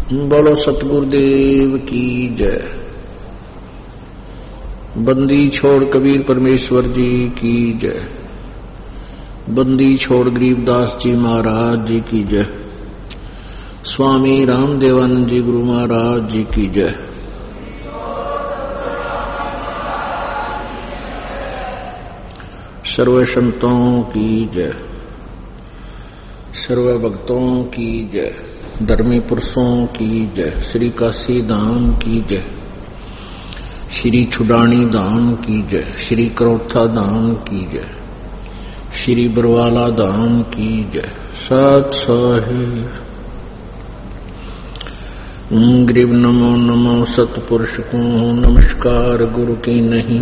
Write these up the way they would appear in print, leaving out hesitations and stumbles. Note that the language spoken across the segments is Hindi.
बोलो सतगुरुदेव की जय। बंदी छोड़ कबीर परमेश्वर जी की जय। बंदी छोड़ गरीबदास जी महाराज जी की जय। स्वामी रामदेवानंद जी गुरु महाराज जी की जय। सर्व संतों की जय, सर्व भक्तों की जय, धर्मी पुरुषों की जय, श्री काशी धाम की जय, श्री छुडानी धाम की जय, श्री करोथा धाम की जय, श्री बरवाला धाम की जय। सत साहिब गरीब नमो नमो सतपुरुष को नमस्कार गुरु की नहीं।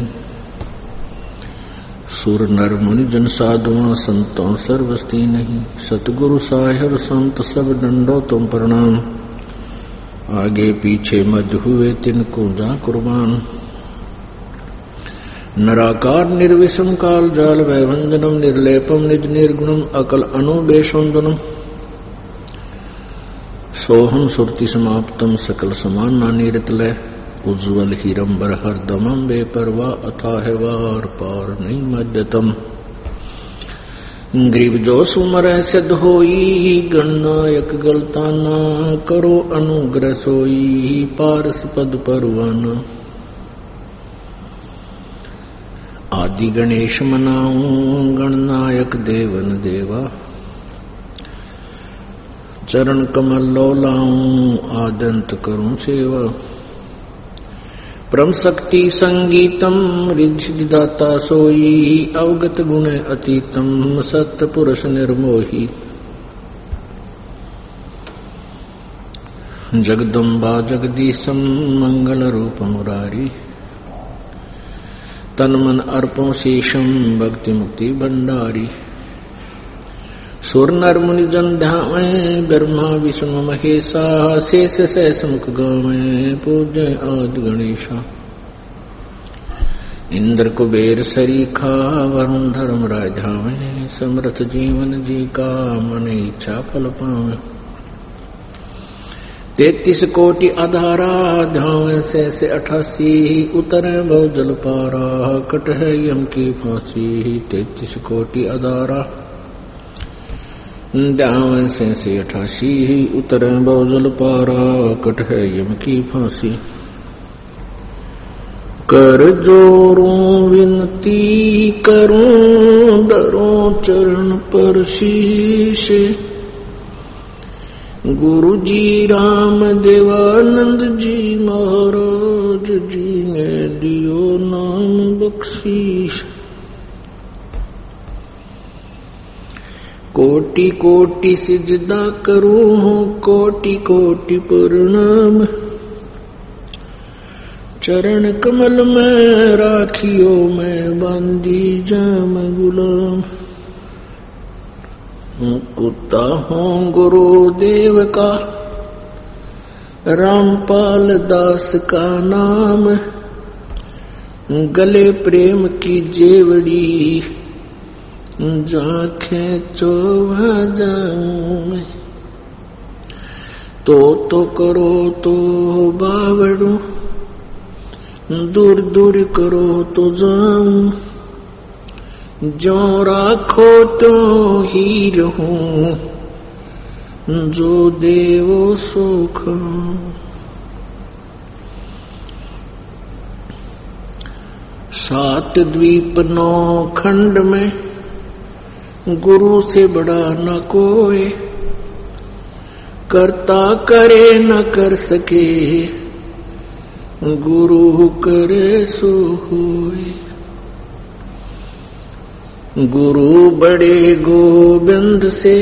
सुर नर मुनि जन साधुआ संतों सर्वस्ती नहीं। सतगुरु साहिब संत सब डंडो तुम प्रणाम। आगे पीछे मध्य हुए तिनको जा कुर्बान। नराकार निर्विषम काल जाल वैभंजनम निर्लेपम निज निर्गुणम अकल अनुबेशोन्दनम। सोहम सुरति समाप्तम सकल समान नानिरतलय। उज्ज्वल हीरंबर हर दमम बेपरवा अथाह वार पार नहीं मध्यतम। ग्रीव जो सुमर सिद्ध होई गणनायक गलताना। करो अनुग्रह सोई पारस पद परवाना। आदि गणेश मनाऊं गणनायक देवन देवा। चरण कमल लो लाऊं आदंत करूं सेवा। परम शक्ति संगीतम रिद्धिदाता सोई। अवगत गुण अतीतम सत्य पुरुष निर्मोही। जगदम्बा जगदीशम मंगल रूप मुरारी। तन मन अर्पो शेषम भक्ति मुक्ति भंडारी। सुर नर मुनि जन ध्यावे ब्रह्मा विष्णु महेशा। शेष शेष मुख गावे पूज्य आदि गणेशा। इंद्र कुबेर सरीखा वरुण धर्म राजावे। समर्थ जीवन जी का मन इच्छा फल पावे। 33 कोटि आधारा ध्यावे शेष 88। उतरे बहु जल पारा कट है यम की फांसी। 33 कोटि आधारा ध्यान से 88। उतरे बहुजल पारा कट है यम की फांसी। कर जोरूं विनती करूं डरो चरण पर शीश। गुरु जी राम देवानंद जी महाराज जी ने दियो नाम बख्शीश। कोटि कोटि सिजदा करूं कोटि कोटि प्रणाम। चरण कमल में राखियो मैं बांधी जाम गुलाम। कुत्ता हूँ गुरुदेव का रामपाल दास का नाम। गले प्रेम की जेवड़ी जाखे चोवा जाऊं। तो करो तो बावड़ू दूर दूर करो तो जाऊं। जो राखो तो ही रहूं जो देवो सुख। सात द्वीप 9 खंड में गुरु से बड़ा न कोई। करता करे न कर सके गुरु करे सो होए। गुरु बड़े गोविंद से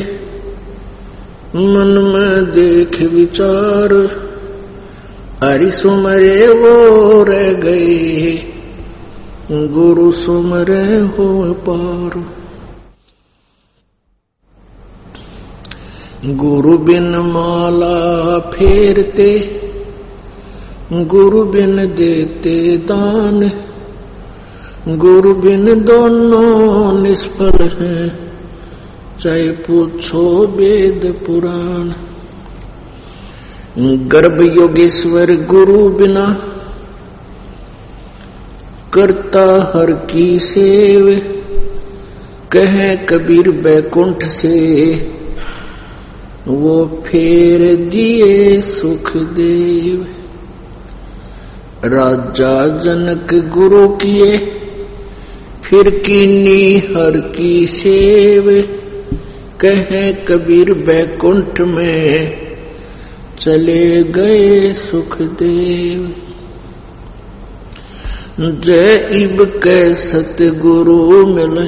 मन में देख विचार। हरि सुमरे वो रह गए गुरु सुमरे हो पार। गुरु बिन माला फेरते गुरु बिन देते दान। गुरु बिन दोनों निष्फल हैं चाहे पूछो वेद पुराण। गर्भ योगेश्वर गुरु बिना करता हर की सेव, कहे कबीर बैकुंठ से वो फेर दिए सुखदेव। राजा जनक गुरु किए फिर कीनी हर की सेव, कहे कबीर बैकुंठ में चले गए सुखदेव। जय इब के सतगुरु मिले,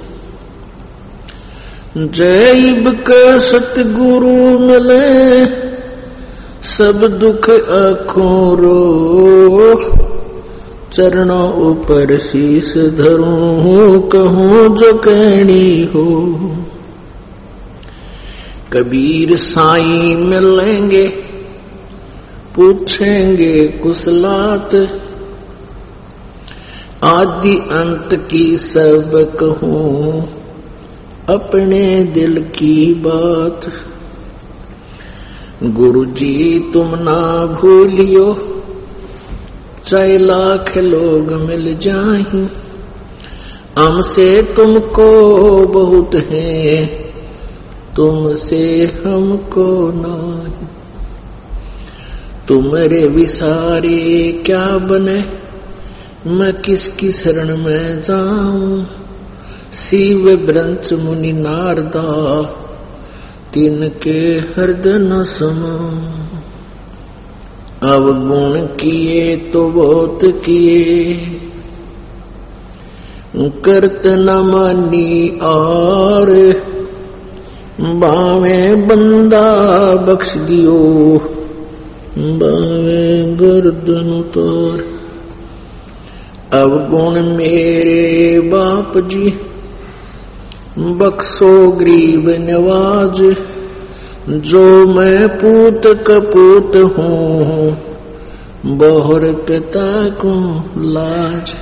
जय इब के सतगुरु मिले, सब दुख आँखों रो। चरणों ऊपर शीस धरूं, कहूं जो कहनी हो। कबीर साईं मिलेंगे पूछेंगे कुशलात, आदि अंत की सब कहूं अपने दिल की बात। गुरु जी तुम ना भूलियो, चाहे लाख लोग मिल जाएं, हमसे तुमको बहुत है, तुमसे हमको नहीं। तुम्हारे विसारे क्या बने, मैं किसकी शरण में जाऊं। शिव ब्रंच मुनि नारदा, तिनके हृदय न समाऊं। अवगुण किए तो बहुत किए, करत न मानी और। बावे बंदा बख्श दियो, बावे गर्दन उतार। अवगुण मेरे बाप जी, बख्शो गरीब नवाज। जो मैं पूत कपूत हूँ, बहुर पिता को लाज।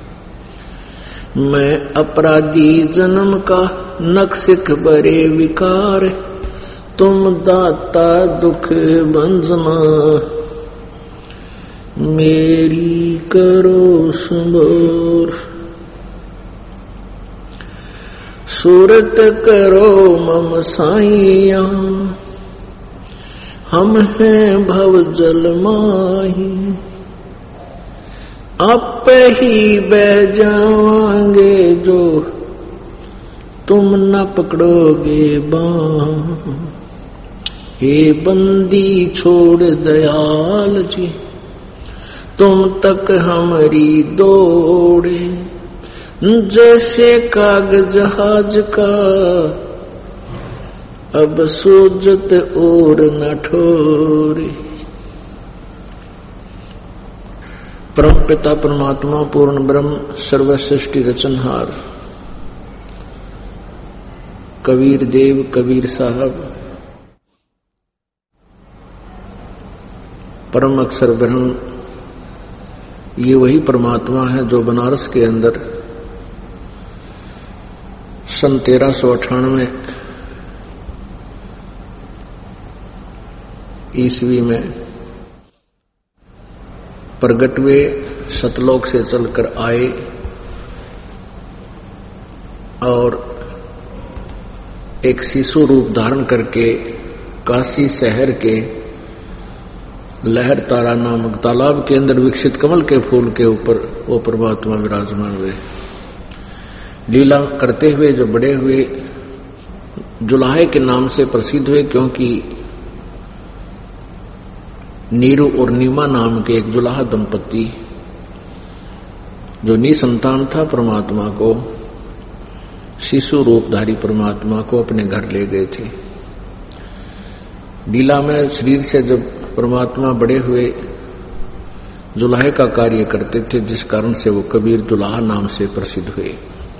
मैं अपराधी जन्म का, नक्सिक बरे विकार। तुम दाता दुख भंजना, मेरी करो संभार। सूरत करो मम साइया, हम हैं भव जल माही। आप ही बह जावांगे जो, तुम न पकड़ोगे बाँ। हे बंदी छोड़ दयाल जी, तुम तक हमारी दौड़े। जैसे कागज जहाज का, अब सूजत और न ठोरे। परम पिता परमात्मा पूर्ण ब्रह्म सर्व सृष्टि रचनहार कबीर देव कबीर साहब परम अक्षर ब्रह्म, ये वही परमात्मा है जो बनारस के अंदर सन 1398 ईस्वी में प्रगट हुए, सतलोक से चलकर आए और एक शिशु रूप धारण करके काशी शहर के लहर तारा नामक तालाब के अंदर विकसित कमल के फूल के ऊपर वो परमात्मा विराजमान हुए। लीला करते हुए जो बड़े हुए, जुलाहे के नाम से प्रसिद्ध हुए, क्योंकि नीरू और नीमा नाम के एक जुलाहा दंपति जो निसंतान था परमात्मा को, शिशु रूपधारी परमात्मा को अपने घर ले गए थे। लीला में शरीर से जब परमात्मा बड़े हुए, जुलाहे का कार्य करते थे, जिस कारण से वो कबीर जुलाहा नाम से प्रसिद्ध हुए।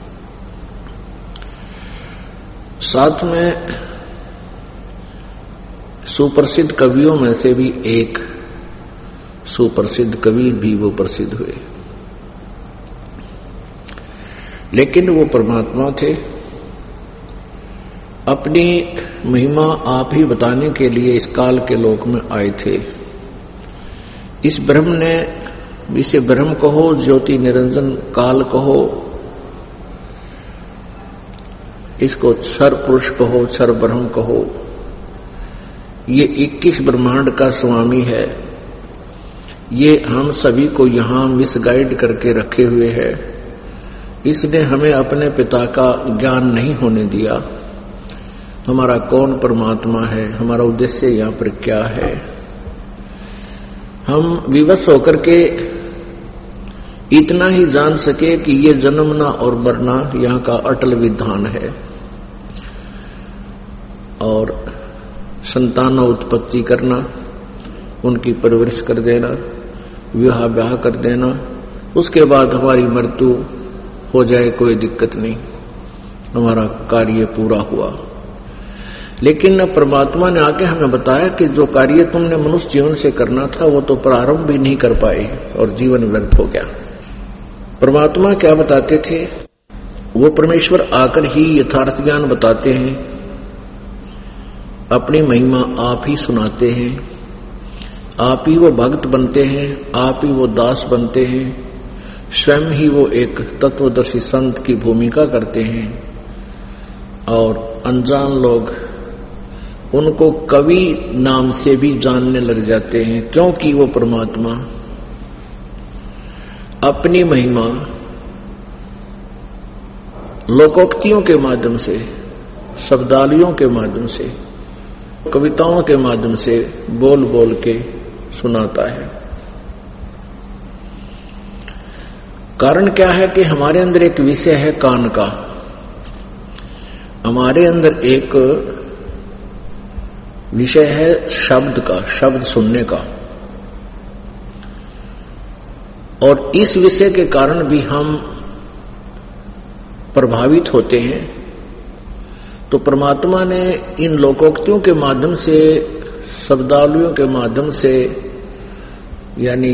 साथ में सुप्रसिद्ध कवियों में से भी एक सुप्रसिद्ध कवि भी वो प्रसिद्ध हुए, लेकिन वो परमात्मा थे। अपनी महिमा आप ही बताने के लिए इस काल के लोक में आए थे। इस ब्रह्म ने, इसे ब्रह्म कहो, ज्योति निरंजन काल कहो, इसको क्षर पुरुष कहो, क्षर ब्रह्म कहो, ये 21 ब्रह्मांड का स्वामी है। ये हम सभी को यहां मिसगाइड करके रखे हुए है। इसने हमें अपने पिता का ज्ञान नहीं होने दिया। हमारा कौन परमात्मा है, हमारा उद्देश्य यहाँ पर क्या है, हम विवश होकर के इतना ही जान सके कि ये जन्मना और मरना यहाँ का अटल विधान है और संतान उत्पत्ति करना, उनकी परवरिश कर देना, विवाह ब्याह कर देना, उसके बाद हमारी मृत्यु हो जाए कोई दिक्कत नहीं, हमारा कार्य पूरा हुआ। लेकिन परमात्मा ने आके हमें बताया कि जो कार्य तुमने मनुष्य जीवन से करना था वो तो प्रारंभ भी नहीं कर पाए और जीवन व्यर्थ हो गया। परमात्मा क्या बताते थे? वो परमेश्वर आकर ही यथार्थ ज्ञान बताते हैं, अपनी महिमा आप ही सुनाते हैं, आप ही वो भक्त बनते हैं, आप ही वो दास बनते हैं, स्वयं ही वो एक तत्वदर्शी संत की भूमिका करते हैं और अनजान लोग उनको कवि नाम से भी जानने लग जाते हैं, क्योंकि वो परमात्मा अपनी महिमा लोकोक्तियों के माध्यम से, शब्दावलियों के माध्यम से, कविताओं के माध्यम से बोल बोल के सुनाता है। कारण क्या है कि हमारे अंदर एक विषय है कान का, हमारे अंदर एक विषय है शब्द का, शब्द सुनने का, और इस विषय के कारण भी हम प्रभावित होते हैं। तो परमात्मा ने इन लोकोक्तियों के माध्यम से, शब्दावलियों के माध्यम से, यानी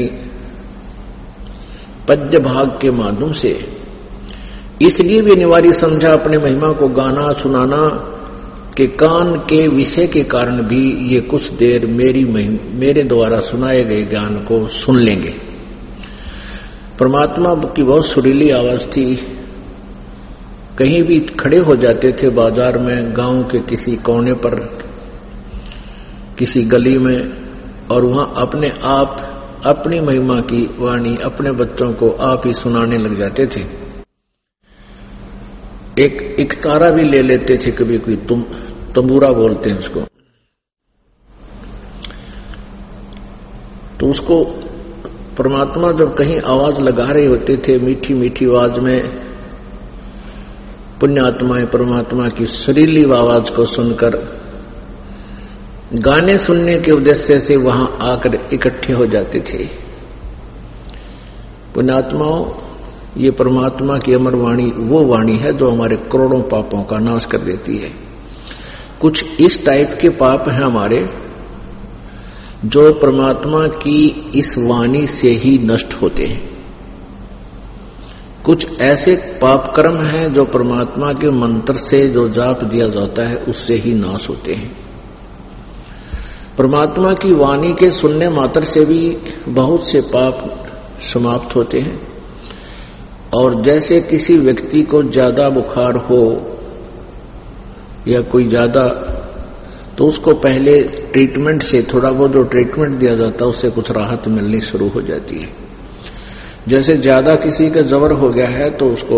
पद्य भाग के माध्यम से इसलिए भी अनिवार्य समझा अपने महिमा को गाना सुनाना कि कान के विषय के कारण भी ये कुछ देर मेरे द्वारा सुनाए गए ज्ञान को सुन लेंगे। परमात्मा की बहुत सुरीली आवाज थी। कहीं भी खड़े हो जाते थे बाजार में, गांव के किसी कोने पर, किसी गली में, और वहां अपने आप अपनी महिमा की वाणी अपने बच्चों को आप ही सुनाने लग जाते थे। एक तारा भी ले लेते थे कभी कोई, तंबूरा बोलते हैं उसको, तो उसको परमात्मा जब कहीं आवाज लगा रहे होते थे मीठी मीठी आवाज में, पुण्यात्माएं परमात्मा की सुरीली आवाज को सुनकर गाने सुनने के उद्देश्य से वहां आकर इकट्ठे हो जाते थे। पुण्यात्माओं, ये परमात्मा की अमर वाणी वो वाणी है जो हमारे करोड़ों पापों का नाश कर देती है। कुछ इस टाइप के पाप हैं हमारे जो परमात्मा की इस वाणी से ही नष्ट होते हैं। कुछ ऐसे पाप कर्म हैं जो परमात्मा के मंत्र से जो जाप दिया जाता है उससे ही नाश होते हैं। परमात्मा की वाणी के सुनने मात्र से भी बहुत से पाप समाप्त होते हैं। और जैसे किसी व्यक्ति को ज्यादा बुखार हो या कोई ज्यादा, तो उसको पहले ट्रीटमेंट से, थोड़ा बहुत जो ट्रीटमेंट दिया जाता है उससे कुछ राहत मिलनी शुरू हो जाती है। जैसे ज्यादा किसी का जबर हो गया है तो उसको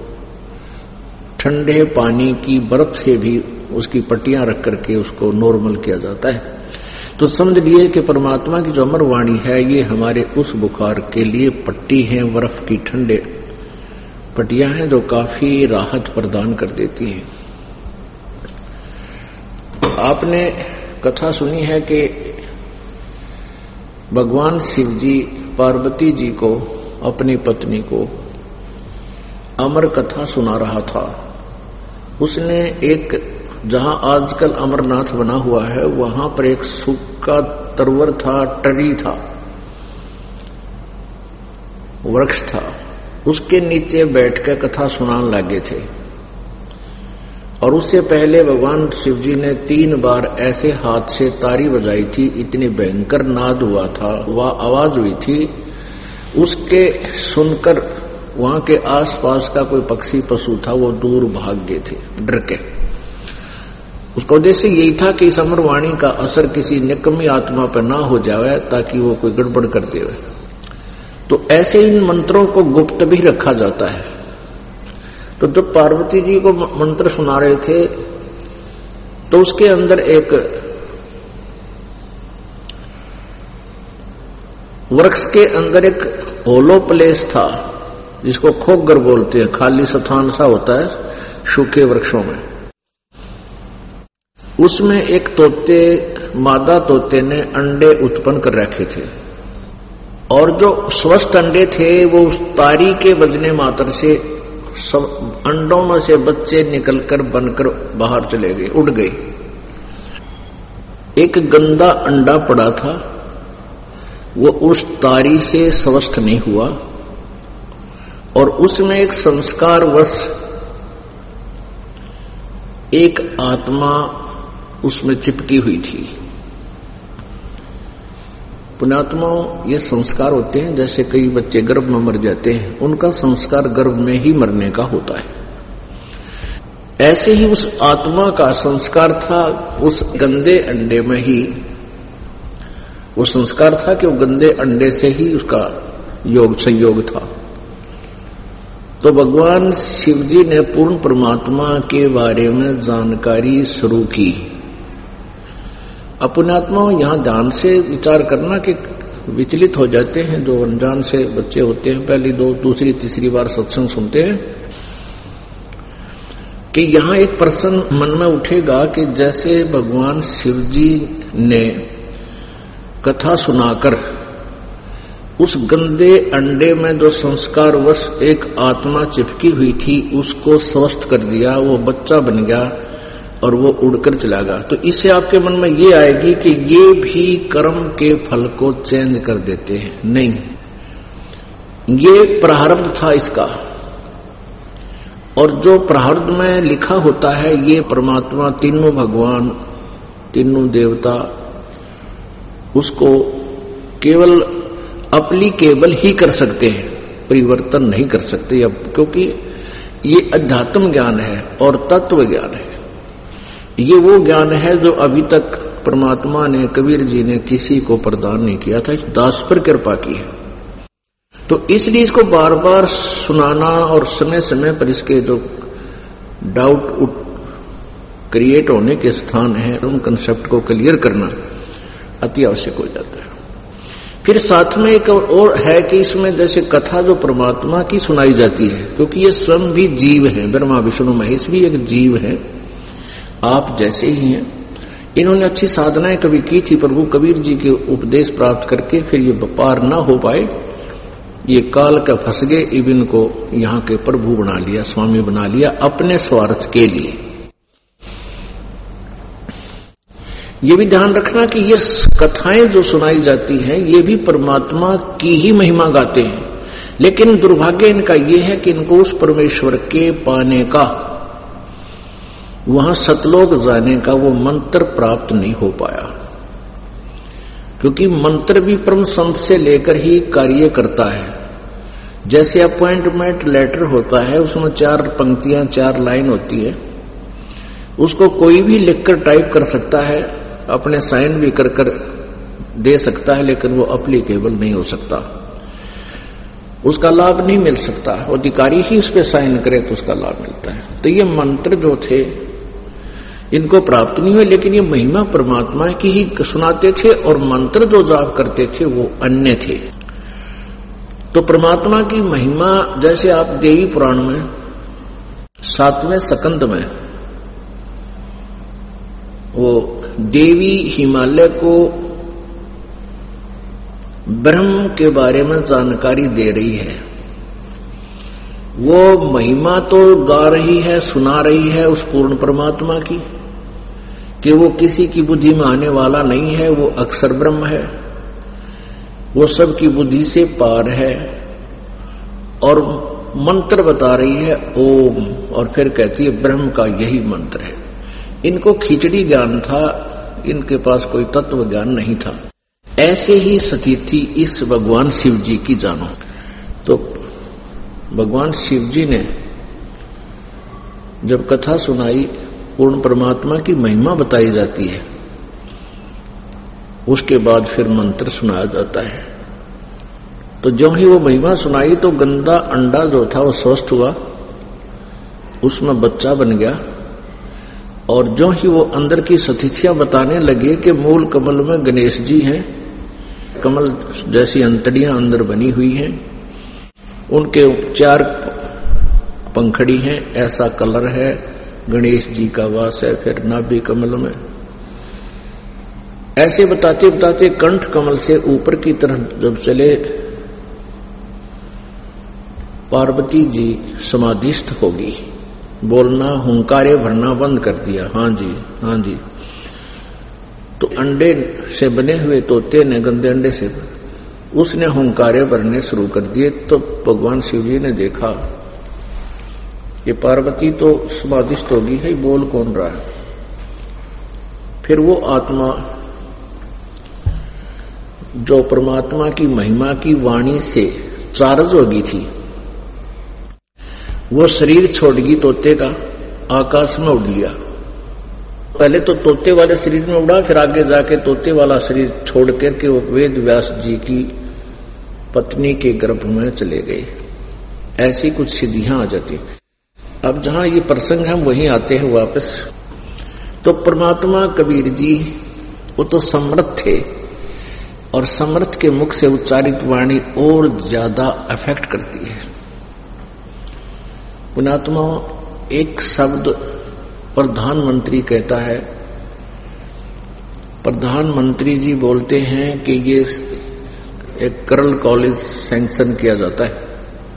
ठंडे पानी की बर्फ से भी उसकी पट्टियां रख करके उसको नॉर्मल किया जाता है। तो समझ लिए कि परमात्मा की जो अमर वाणी है ये हमारे उस बुखार के लिए पट्टी है, बर्फ की ठंडे पट्टियां हैं जो काफी राहत प्रदान कर देती हैं। आपने कथा सुनी है कि भगवान शिव जी पार्वती जी को, अपनी पत्नी को अमर कथा सुना रहा था। उसने एक, जहां आजकल अमरनाथ बना हुआ है वहां पर एक सूखा तरवर था, टरी था, वृक्ष था, उसके नीचे बैठकर कथा सुनाने लगे थे। और उससे पहले भगवान शिव जी ने 3 बार ऐसे हाथ से तारी बजाई थी, इतनी भयंकर नाद हुआ था, वह आवाज हुई थी, उसके सुनकर वहां के आसपास का कोई पक्षी पशु था वो दूर भाग गए थे डर के। उसका उद्देश्य यही था कि इस अमरवाणी का असर किसी निकम्मी आत्मा पर ना हो जाए, ताकि वो कोई गड़बड़ कर दे। तो ऐसे इन मंत्रों को गुप्त भी रखा जाता है। तो जब पार्वती जी को मंत्र सुना रहे थे तो उसके अंदर एक वृक्ष के अंदर एक होलो प्लेस था, जिसको खोगर बोलते हैं, खाली स्थान सा होता है सूखे वृक्षों में। उसमें एक तोते, मादा तोते ने अंडे उत्पन्न कर रखे थे, और जो स्वस्थ अंडे थे वो उस तारी के बजने मात्र से सब अंडों में से बच्चे निकलकर बनकर बाहर चले गए, उड़ गए। एक गंदा अंडा पड़ा था, वो उस तारी से स्वस्थ नहीं हुआ, और उसमें एक संस्कारवश एक आत्मा उसमें चिपकी हुई थी। पुण्यात्माओं, ये संस्कार होते हैं, जैसे कई बच्चे गर्भ में मर जाते हैं, उनका संस्कार गर्भ में ही मरने का होता है। ऐसे ही उस आत्मा का संस्कार था उस गंदे अंडे में ही, वो संस्कार था कि वो गंदे अंडे से ही उसका योग संयोग था। तो भगवान शिव जी ने पूर्ण परमात्मा के बारे में जानकारी शुरू की। पुण्यात्माओं, यहां ध्यान से विचार करना कि विचलित हो जाते हैं जो अनजान से बच्चे होते हैं, पहली 2, दूसरी, तीसरी बार सत्संग सुनते हैं, कि यहां एक प्रश्न मन में उठेगा कि जैसे भगवान शिव जी ने कथा सुनाकर उस गंदे अंडे में जो संस्कारवश एक आत्मा चिपकी हुई थी उसको स्वस्थ कर दिया, वो बच्चा बन गया और वो उड़कर चला गया, तो इससे आपके मन में ये आएगी कि ये भी कर्म के फल को चेंज कर देते हैं। नहीं, ये प्रारब्ध था इसका, और जो प्रारब्ध में लिखा होता है ये परमात्मा, तीनों भगवान, तीनों देवता उसको केवल अप्लीकेबल ही कर सकते हैं, परिवर्तन नहीं कर सकते, क्योंकि ये अध्यात्म ज्ञान है और तत्व ज्ञान है। ये वो ज्ञान है जो अभी तक परमात्मा ने, कबीर जी ने किसी को प्रदान नहीं किया था, दास पर कृपा की है। तो इसलिए इसको बार बार सुनाना और समय समय पर इसके जो डाउट क्रिएट होने के स्थान है उन कंसेप्ट को क्लियर करना अति आवश्यक हो जाता है। फिर साथ में एक और है कि इसमें जैसे कथा जो परमात्मा की सुनाई जाती है, क्योंकि ये स्वयं भी जीव है, ब्रह्मा विष्णु महेश भी एक जीव है, आप जैसे ही हैं। इन्होंने अच्छी साधनाएं कभी की थी, प्रभु कबीर जी के उपदेश प्राप्त करके फिर ये पार ना हो पाए, ये काल का फंस गए, इबिन को यहाँ के प्रभु बना लिया, स्वामी बना लिया अपने स्वार्थ के लिए। ये भी ध्यान रखना कि ये कथाएं जो सुनाई जाती हैं ये भी परमात्मा की ही महिमा गाते हैं, लेकिन दुर्भाग्य इनका ये है कि इनको उस परमेश्वर के पाने का, वहां सतलोक जाने का वो मंत्र प्राप्त नहीं हो पाया, क्योंकि मंत्र भी परम संत से लेकर ही कार्य करता है। जैसे अपॉइंटमेंट लेटर होता है, उसमें 4 पंक्तियां 4 लाइन होती है, उसको कोई भी लिखकर टाइप कर सकता है, अपने साइन भी कर दे सकता है, लेकिन वो अप्लीकेबल नहीं हो सकता, उसका लाभ नहीं मिल सकता। अधिकारी ही उस पर साइन करे तो उसका लाभ मिलता है। तो ये मंत्र जो थे इनको प्राप्त नहीं हुए, लेकिन ये महिमा परमात्मा की ही सुनाते थे, और मंत्र जो जाप करते थे वो अन्य थे। तो परमात्मा की महिमा, जैसे आप देवी पुराण में 7वें स्कंद में वो देवी हिमालय को ब्रह्म के बारे में जानकारी दे रही है, वो महिमा तो गा रही है, सुना रही है उस पूर्ण परमात्मा की, कि वो किसी की बुद्धि में आने वाला नहीं है, वो अक्षर ब्रह्म है, वो सबकी बुद्धि से पार है, और मंत्र बता रही है ओम, और फिर कहती है ब्रह्म का यही मंत्र है। इनको खिचड़ी ज्ञान था, इनके पास कोई तत्व ज्ञान नहीं था। ऐसे ही स्थिति इस भगवान शिव जी की जानो। तो भगवान शिव जी ने जब कथा सुनाई, पूर्ण परमात्मा की महिमा बताई जाती है, उसके बाद फिर मंत्र सुनाया जाता है। तो जो ही वो महिमा सुनाई तो गंदा अंडा जो था वो स्वस्थ हुआ, उसमें बच्चा बन गया। और जो ही वो अंदर की स्थितियां बताने लगे कि मूल कमल में गणेश जी हैं, कमल जैसी अंतड़ियां अंदर बनी हुई हैं, उनके 4 पंखड़ी हैं, ऐसा कलर है, गणेश जी का वास है फिर नाभि कमल में। ऐसे बताते बताते कंठ कमल से ऊपर की तरफ जब चले, पार्वती जी समाधिस्थ होगी। बोलना हुंकारे भरना बंद कर दिया, हाँ जी हाँ जी। तो अंडे से बने हुए तोते ने, गंदे अंडे से, उसने हुंकारे भरने शुरू कर दिए। तो भगवान शिव जी ने देखा ये पार्वती तो समाधिस्थ होगी है, बोल कौन रहा है। फिर वो आत्मा जो परमात्मा की महिमा की वाणी से चार्ज होगी थी, वो शरीर छोड़गी तोते का, आकाश में उड़ लिया। पहले तो तोते वाले शरीर में उड़ा, फिर आगे जाके तोते वाला शरीर छोड़ करके वो वेद व्यास जी की पत्नी के गर्भ में चले गए। ऐसी कुछ सिद्धियां आ जाती। अब जहां ये प्रसंग हम वहीं आते हैं वापस। तो परमात्मा कबीर जी वो तो समर्थ थे, और समर्थ के मुख से उच्चारित वाणी और ज्यादा अफेक्ट करती है। पुण्यात्मा, एक शब्द प्रधानमंत्री कहता है, प्रधानमंत्री जी बोलते हैं कि ये एक करल कॉलेज सैंक्शन किया जाता है,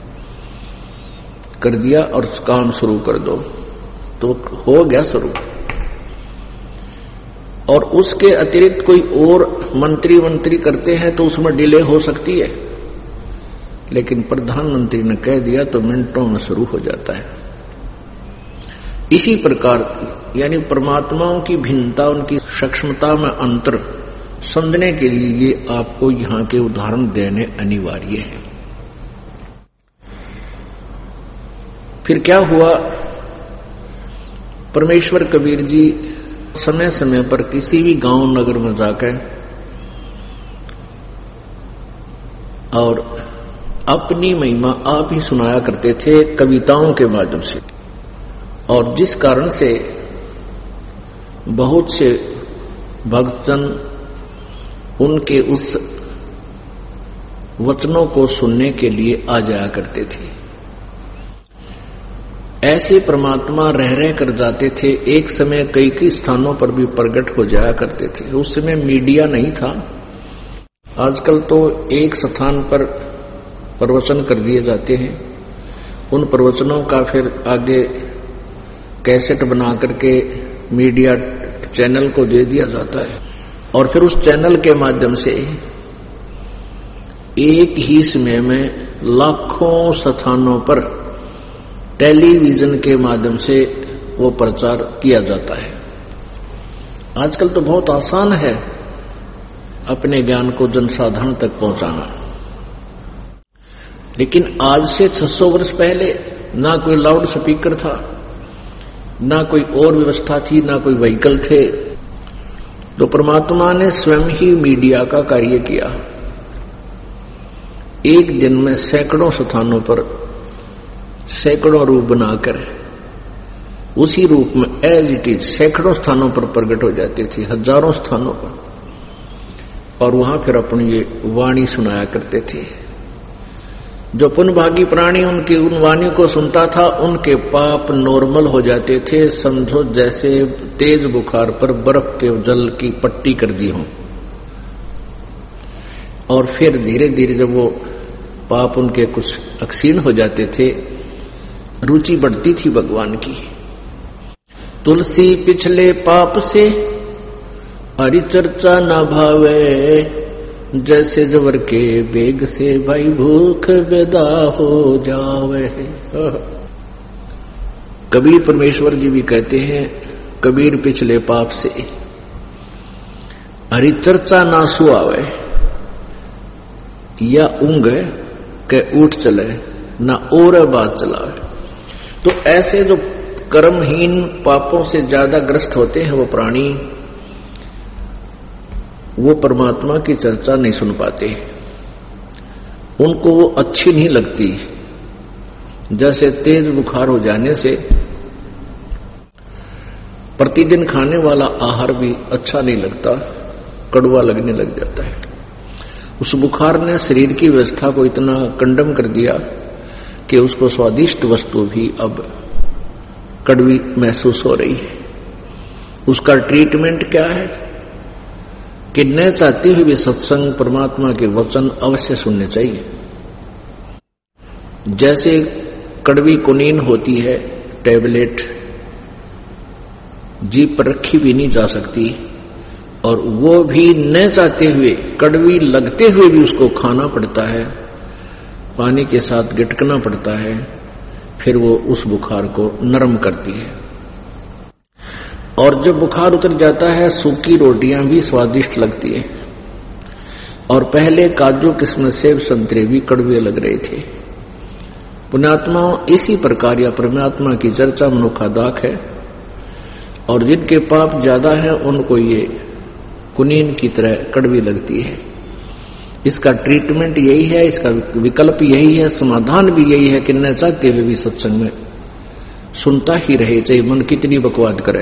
कर दिया और काम शुरू कर दो, तो हो गया शुरू। और उसके अतिरिक्त कोई और मंत्री करते हैं तो उसमें डिले हो सकती है, लेकिन प्रधानमंत्री ने कह दिया तो मिनटों में शुरू हो जाता है। इसी प्रकार यानी परमात्माओं की भिन्नता, उनकी सूक्ष्मता में अंतर समझने के लिए ये आपको यहां के उदाहरण देने अनिवार्य है। फिर क्या हुआ, परमेश्वर कबीर जी समय समय पर किसी भी गांव नगर में जाकर और अपनी महिमा आप ही सुनाया करते थे कविताओं के माध्यम से, और जिस कारण से बहुत से भक्तजन उनके उस वचनों को सुनने के लिए आ जाया करते थे। ऐसे परमात्मा रह रह कर जाते थे, एक समय कई कई स्थानों पर भी प्रकट हो जाया करते थे। उस समय मीडिया नहीं था। आजकल तो एक स्थान पर प्रवचन कर दिए जाते हैं, उन प्रवचनों का फिर आगे कैसेट बना करके मीडिया चैनल को दे दिया जाता है, और फिर उस चैनल के माध्यम से एक ही समय में लाखों स्थानों पर टेलीविजन के माध्यम से वो प्रचार किया जाता है। आजकल तो बहुत आसान है अपने ज्ञान को जनसाधारण तक पहुंचाना, लेकिन आज से 600 वर्ष पहले ना कोई लाउड स्पीकर था, ना कोई और व्यवस्था थी, ना कोई व्हीकल थे। तो परमात्मा ने स्वयं ही मीडिया का कार्य किया। एक दिन में सैकड़ों स्थानों पर सैकड़ों रूप बनाकर उसी रूप में एज इट इज सैकड़ों स्थानों पर प्रकट हो जाती थी, हजारों स्थानों पर, और वहां फिर अपनी ये वाणी सुनाया करते थे। जो पुण्यभागी प्राणी उनकी उन वाणी को सुनता था, उनके पाप नॉर्मल हो जाते थे, समझो जैसे तेज बुखार पर बर्फ के जल की पट्टी कर दी हो। और फिर धीरे धीरे जब वो पाप उनके कुछ अक्षीण हो जाते थे, रुचि बढ़ती थी भगवान की। तुलसी पिछले पाप से हरि चर्चा न भावे, जैसे जबर के बेग से भाई भूख बेदा हो जावे। कबीर परमेश्वर जी भी कहते हैं, कबीर पिछले पाप से हरि चर्चा ना सुआवे, या ऊंघ के उठ चले ना और बात चलावे। तो ऐसे जो कर्महीन पापों से ज्यादा ग्रस्त होते हैं वो प्राणी, वो परमात्मा की चर्चा नहीं सुन पाते, उनको वो अच्छी नहीं लगती। जैसे तेज बुखार हो जाने से प्रतिदिन खाने वाला आहार भी अच्छा नहीं लगता, कड़वा लगने लग जाता है। उस बुखार ने शरीर की व्यवस्था को इतना कंडम कर दिया कि उसको स्वादिष्ट वस्तु भी अब कड़वी महसूस हो रही है। उसका ट्रीटमेंट क्या है कि न चाहते हुए भी सत्संग, परमात्मा के वचन अवश्य सुनने चाहिए। जैसे कड़वी कुनीन होती है, टैबलेट जीभ पर रखी भी नहीं जा सकती, और वो भी न चाहते हुए, कड़वी लगते हुए भी उसको खाना पड़ता है, पानी के साथ गिटकना पड़ता है, फिर वो उस बुखार को नरम करती है। और जब बुखार उतर जाता है, सूखी रोटियां भी स्वादिष्ट लगती है। और पहले काजू, किस्म, सेब, संतरे भी कड़वे लग रहे थे। पुण्यात्मा इसी प्रकार या परमात्मा की चर्चा मनुखादाक है, और जिनके पाप ज्यादा है उनको ये कुनीन की तरह कड़वी लगती है। इसका ट्रीटमेंट यही है, इसका विकल्प यही है, समाधान भी यही है कि न चाहते हुए भी सत्संग में सुनता ही रहे, चाहे मन कितनी बकवाद करे।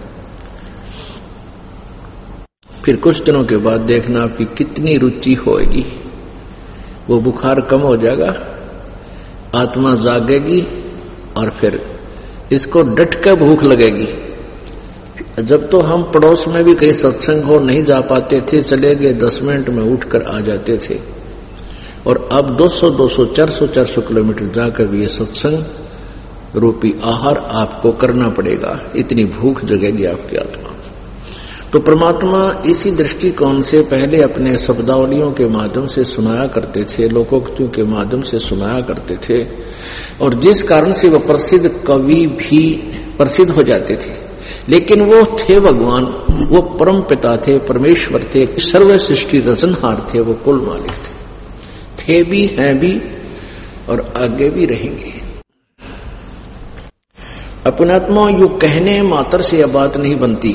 फिर कुछ दिनों के बाद देखना आपकी कितनी रुचि होगी, वो बुखार कम हो जाएगा, आत्मा जागेगी, और फिर इसको डट कर भूख लगेगी। जब तो हम पड़ोस में भी कहीं सत्संग हो नहीं जा पाते थे, चले गए 10 मिनट में उठकर आ जाते थे, और अब 200-200, 400-400 किलोमीटर जाकर भी ये सत्संग रूपी आहार आपको करना पड़ेगा, इतनी भूख जगेगी आपकी आत्मा। तो परमात्मा इसी दृष्टिकोण से पहले अपने शब्दावलियों के माध्यम से सुनाया करते थे, लोकोक्तियों के माध्यम से सुनाया करते थे, और जिस कारण से वह प्रसिद्ध कवि भी प्रसिद्ध हो जाते थे। लेकिन वो थे भगवान, वो परम पिता थे, परमेश्वर थे, सर्व सृष्टि रचनहार थे, वो कुल मालिक थे भी, हैं भी, और आगे भी रहेंगे। अपनात्मा यू कहने मात्र से यह बात नहीं बनती,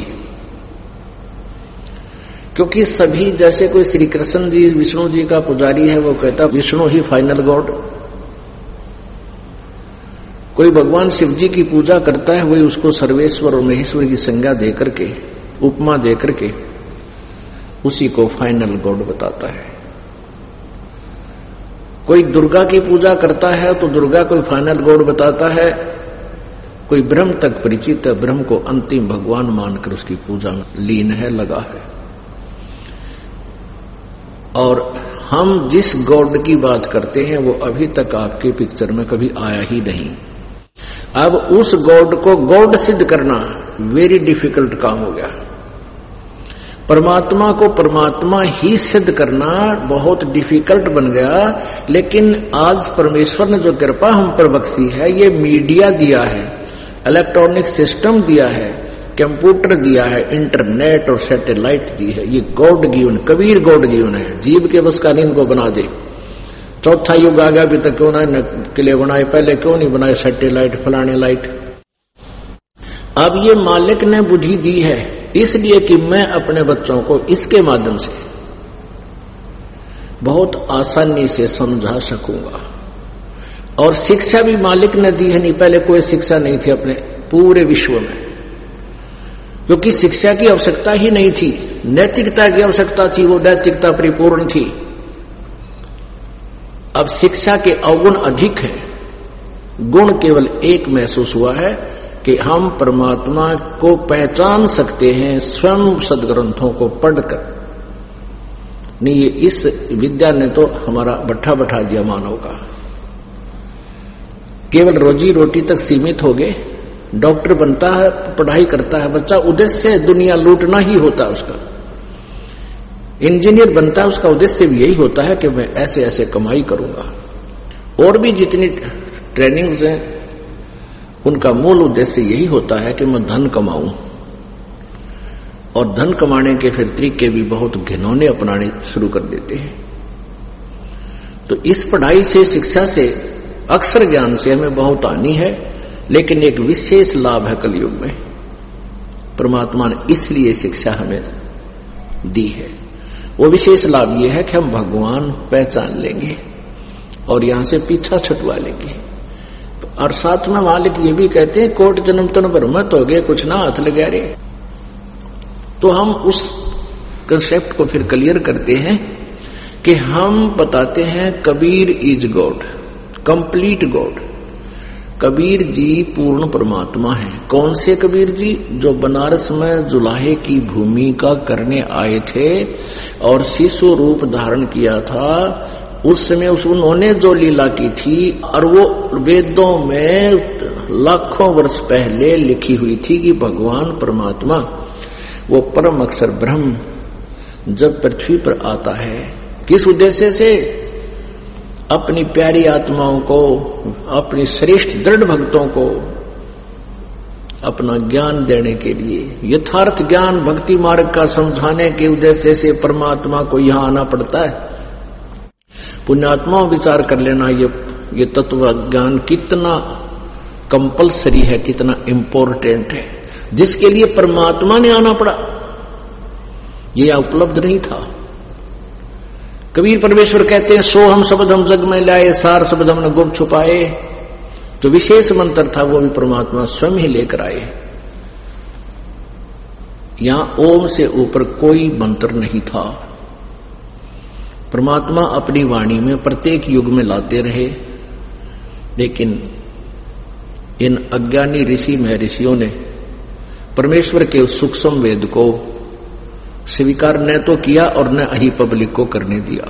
क्योंकि सभी, जैसे कोई श्री कृष्ण जी विष्णु जी का पुजारी है, वो कहता विष्णु ही फाइनल गॉड। कोई भगवान शिव जी की पूजा करता है, वही उसको सर्वेश्वर और महेश्वर की संज्ञा देकर के, उपमा देकर के उसी को फाइनल गॉड बताता है। कोई दुर्गा की पूजा करता है तो दुर्गा को फाइनल गॉड बताता है। कोई ब्रह्म तक परिचित है, ब्रह्म को अंतिम भगवान मानकर उसकी पूजा में लीन है, लगा है। और हम जिस गॉड की बात करते हैं वो अभी तक आपके पिक्चर में कभी आया ही नहीं। अब उस गॉड को गॉड सिद्ध करना वेरी डिफिकल्ट काम हो गया। परमात्मा को परमात्मा ही सिद्ध करना बहुत डिफिकल्ट बन गया। लेकिन आज परमेश्वर ने जो कृपा हम पर बख्शी है, ये मीडिया दिया है, इलेक्ट्रॉनिक सिस्टम दिया है, कंप्यूटर दिया है, इंटरनेट और सैटेलाइट दी है। ये god given, Kabir god given है। जीव के बस का नहीं इनको बना दे। चौथा युग आ गया, अभी तक क्यों ना किले बनाए, पहले क्यों नहीं बनाए सैटेलाइट, फलाने लाइट। अब ये मालिक ने बुद्धि दी है, इसलिए कि मैं अपने बच्चों को इसके माध्यम से बहुत आसानी से समझा सकूंगा। और शिक्षा भी मालिक ने दी है, नहीं पहले कोई शिक्षा नहीं थी अपने पूरे विश्व में, क्योंकि शिक्षा की आवश्यकता ही नहीं थी, नैतिकता की आवश्यकता थी, वो नैतिकता परिपूर्ण थी। अब शिक्षा के अवगुण अधिक है, गुण केवल एक महसूस हुआ है कि हम परमात्मा को पहचान सकते हैं स्वयं सदग्रंथों को पढ़कर। नहीं, ये इस विद्या ने तो हमारा भट्ठा बैठा दिया मानव का। केवल रोजी रोटी तक सीमित हो गए। डॉक्टर बनता है, पढ़ाई करता है बच्चा, उद्देश्य दुनिया लूटना ही होता है उसका। इंजीनियर बनता है उसका उद्देश्य भी यही होता है कि मैं ऐसे ऐसे कमाई करूंगा। और भी जितनी ट्रेनिंग्स हैं उनका मूल उद्देश्य यही होता है कि मैं धन कमाऊं। और धन कमाने के फिर तरीके भी बहुत घिनौने अपनाने शुरू कर देते हैं। तो इस पढ़ाई से, शिक्षा से, अक्षर ज्ञान से हमें बहुत हानि है, लेकिन एक विशेष लाभ है कलयुग में। परमात्मा ने इसलिए शिक्षा हमें दी है। वो विशेष लाभ ये है कि हम भगवान पहचान लेंगे और यहां से पीछा छुटवा लेंगे। और साथ में मालिक ये भी कहते हैं कोट जन्म तन भ्रमत हो गए, कुछ ना हाथ लगा रे। तो हम उस कंसेप्ट को फिर क्लियर करते हैं कि हम बताते हैं Kabir is god, complete god. Kabir ji पूर्ण परमात्मा है। कौन से कबीर जी? जो बनारस में जुलाहे की भूमिका करने आए थे और शिशु रूप धारण किया था। उस समय उन्होंने जो लीला की थी और वो वेदों में लाखों वर्ष पहले लिखी हुई थी कि भगवान परमात्मा वो परम अक्षर ब्रह्म जब पृथ्वी पर आता है, किस उद्देश्य से? अपनी प्यारी आत्माओं को, अपनी श्रेष्ठ दृढ़ भक्तों को अपना ज्ञान देने के लिए, यथार्थ ज्ञान भक्ति मार्ग का समझाने के उद्देश्य से परमात्मा को यहां आना पड़ता है। पुण्यात्माओं विचार कर लेना ये तत्व ज्ञान कितना कंपलसरी है, कितना इंपॉर्टेंट है, जिसके लिए परमात्मा ने आना पड़ा। ये उपलब्ध नहीं था। कबीर परमेश्वर कहते हैं सो हम शब्द हम जग में लाए, सार शब्द हमने गुप्त छुपाए। तो विशेष मंत्र था वो भी परमात्मा स्वयं ही लेकर आए। यहां ओम से ऊपर कोई मंत्र नहीं था। परमात्मा अपनी वाणी में प्रत्येक युग में लाते रहे, लेकिन इन अज्ञानी ऋषि महर्षियों ने परमेश्वर के सूक्ष्म वेद को स्वीकार न तो किया और न ही पब्लिक को करने दिया।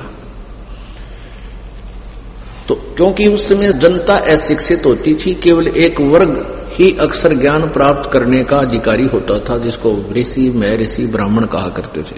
तो क्योंकि उस समय जनता अशिक्षित होती थी, केवल एक वर्ग ही अक्षर ज्ञान प्राप्त करने का अधिकारी होता था, जिसको ऋषि महर्षि ब्राह्मण कहा करते थे।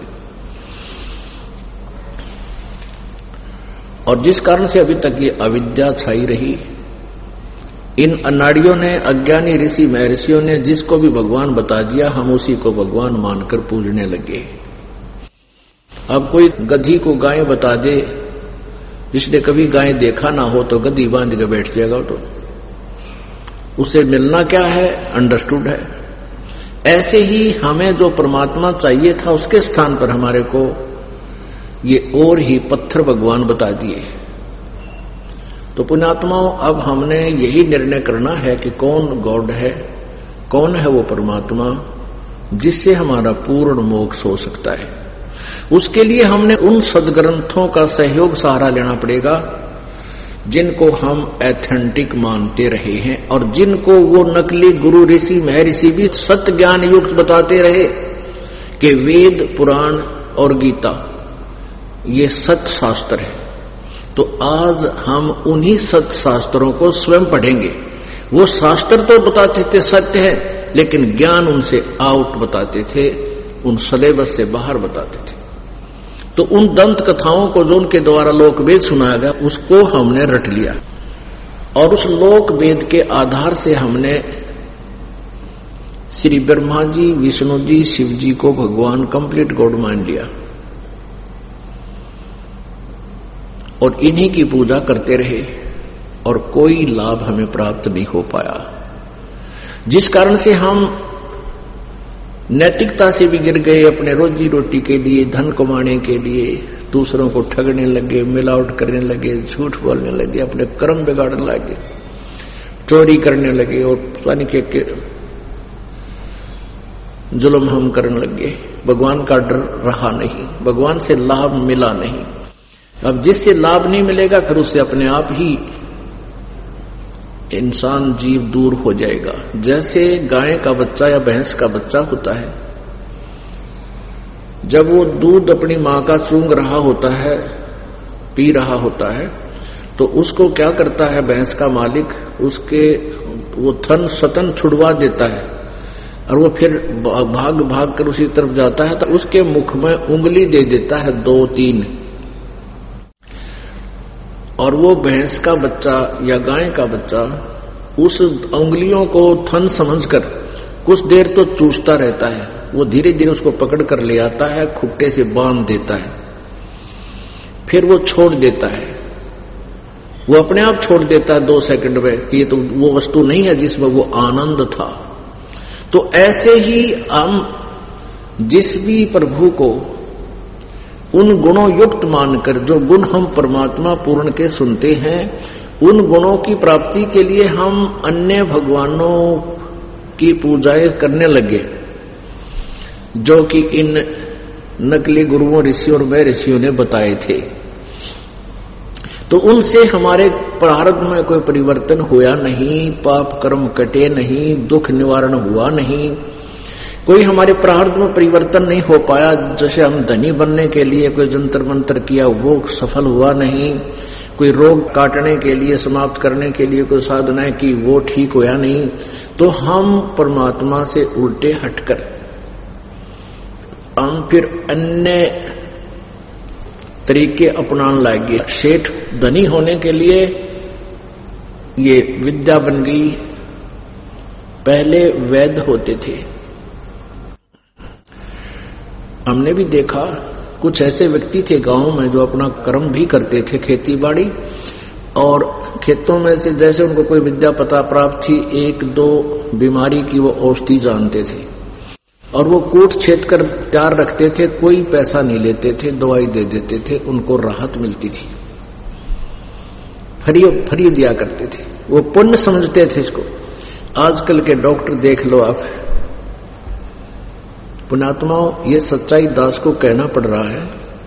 और जिस कारण से अभी तक ये अविद्या छाई रही, इन अनाड़ियों ने, अज्ञानी ऋषि महर्षियों ने जिसको भी भगवान बता दिया, हम उसी को भगवान मानकर पूजने लगे। अब कोई गधी को गाय बता दे, जिसने कभी गाय देखा ना हो, तो गधी बांध के बैठ जाएगा, तो उसे मिलना क्या है? अंडरस्टूड है। ऐसे ही हमें जो परमात्मा चाहिए था, उसके स्थान पर हमारे को ये और ही पत्थर भगवान बता दिए। तो पुण्यात्माओं, अब हमने यही निर्णय करना है कि कौन गॉड है, कौन है वो परमात्मा जिससे हमारा पूर्ण मोक्ष हो सकता है। उसके लिए हमने उन सदग्रंथों का सहयोग सहारा लेना पड़ेगा जिनको हम एथेंटिक मानते रहे हैं और जिनको वो नकली गुरु ऋषि महर्षि भी सत्य ज्ञान युक्त बताते रहे कि वेद, पुराण और गीता ये सत्य शास्त्र है। तो आज हम उन्हीं सत्य शास्त्रों को स्वयं पढ़ेंगे। वो शास्त्र तो बताते थे सत्य है, लेकिन ज्ञान उनसे आउट बताते थे, उन सिलेबस से बाहर बताते थे। तो उन दंत कथाओं को जो उनके द्वारा लोक वेद सुनाया गया, उसको हमने रट लिया और उस लोक वेद के आधार से हमने श्री ब्रह्मा जी, विष्णु जी, शिव जी को भगवान कंप्लीट गॉड मान लिया और इन्हीं की पूजा करते रहे और कोई लाभ हमें प्राप्त नहीं हो पाया, जिस कारण से हम नैतिकता से भी गिर गए। अपने रोजी रोटी के लिए, धन कमाने के लिए दूसरों को ठगने लगे, मिलावट करने लगे, झूठ बोलने लगे, अपने कर्म बिगाड़ने लगे, चोरी करने लगे और पता नहीं के जुल्म हम करने लगे। भगवान का डर रहा नहीं, भगवान से लाभ मिला नहीं। अब जिससे लाभ नहीं मिलेगा, फिर उससे अपने आप ही इंसान जीव दूर हो जाएगा। जैसे गाय का बच्चा या भैंस का बच्चा होता है, जब वो दूध अपनी मां का चूंग रहा होता है, पी रहा होता है, तो उसको क्या करता है भैंस का मालिक, उसके वो थन सतन छुड़वा देता है और वो फिर भाग भाग कर उसी तरफ जाता है, तो उसके मुख में उंगली दे देता है 2-3, और वो भैंस का बच्चा या गाय का बच्चा उस उंगलियों को थन समझकर कुछ देर तो चूसता रहता है। वो धीरे धीरे उसको पकड़ कर ले आता है, खुट्टे से बांध देता है, फिर वो छोड़ देता है। वो अपने आप छोड़ देता है 2 सेकंड में कि ये तो वो वस्तु नहीं है जिसमें वो आनंद था। तो ऐसे ही हम जिस भी प्रभु को उन गुणों युक्त मानकर, जो गुण हम परमात्मा पूर्ण के सुनते हैं, उन गुणों की प्राप्ति के लिए हम अन्य भगवानों की पूजाएं करने लगे, जो कि इन नकली गुरुओं ऋषियों और वे ऋषियों ने बताए थे। तो उनसे हमारे प्रारब्ध में कोई परिवर्तन हुआ नहीं, पाप कर्म कटे नहीं, दुख निवारण हुआ नहीं, कोई हमारे प्रारब्ध में परिवर्तन नहीं हो पाया। जैसे हम धनी बनने के लिए कोई जंतर मंत्र किया वो सफल हुआ नहीं, कोई रोग काटने के लिए, समाप्त करने के लिए कोई साधनाएं की वो ठीक हुआ नहीं। तो हम परमात्मा से उल्टे हटकर हम फिर अन्य तरीके अपनाने लगे। सेठ धनी होने के लिए ये विद्या बन गई। पहले वैद्य होते थे। हमने भी देखा कुछ ऐसे व्यक्ति थे गांव में जो अपना कर्म भी करते थे, खेती बाड़ी, और खेतों में से जैसे उनको कोई विद्या पता प्राप्त थी, 1-2 बीमारी की वो औषधि जानते थे, और वो कूट छेद कर तैयार रखते थे, कोई पैसा नहीं लेते थे, दवाई दे देते थे, उनको राहत मिलती थी, फ्री दिया करते थे, वो पुण्य समझते थे इसको। आजकल के डॉक्टर देख लो आप, पुण्यात्माओं, ये सच्चाई दास को कहना पड़ रहा है,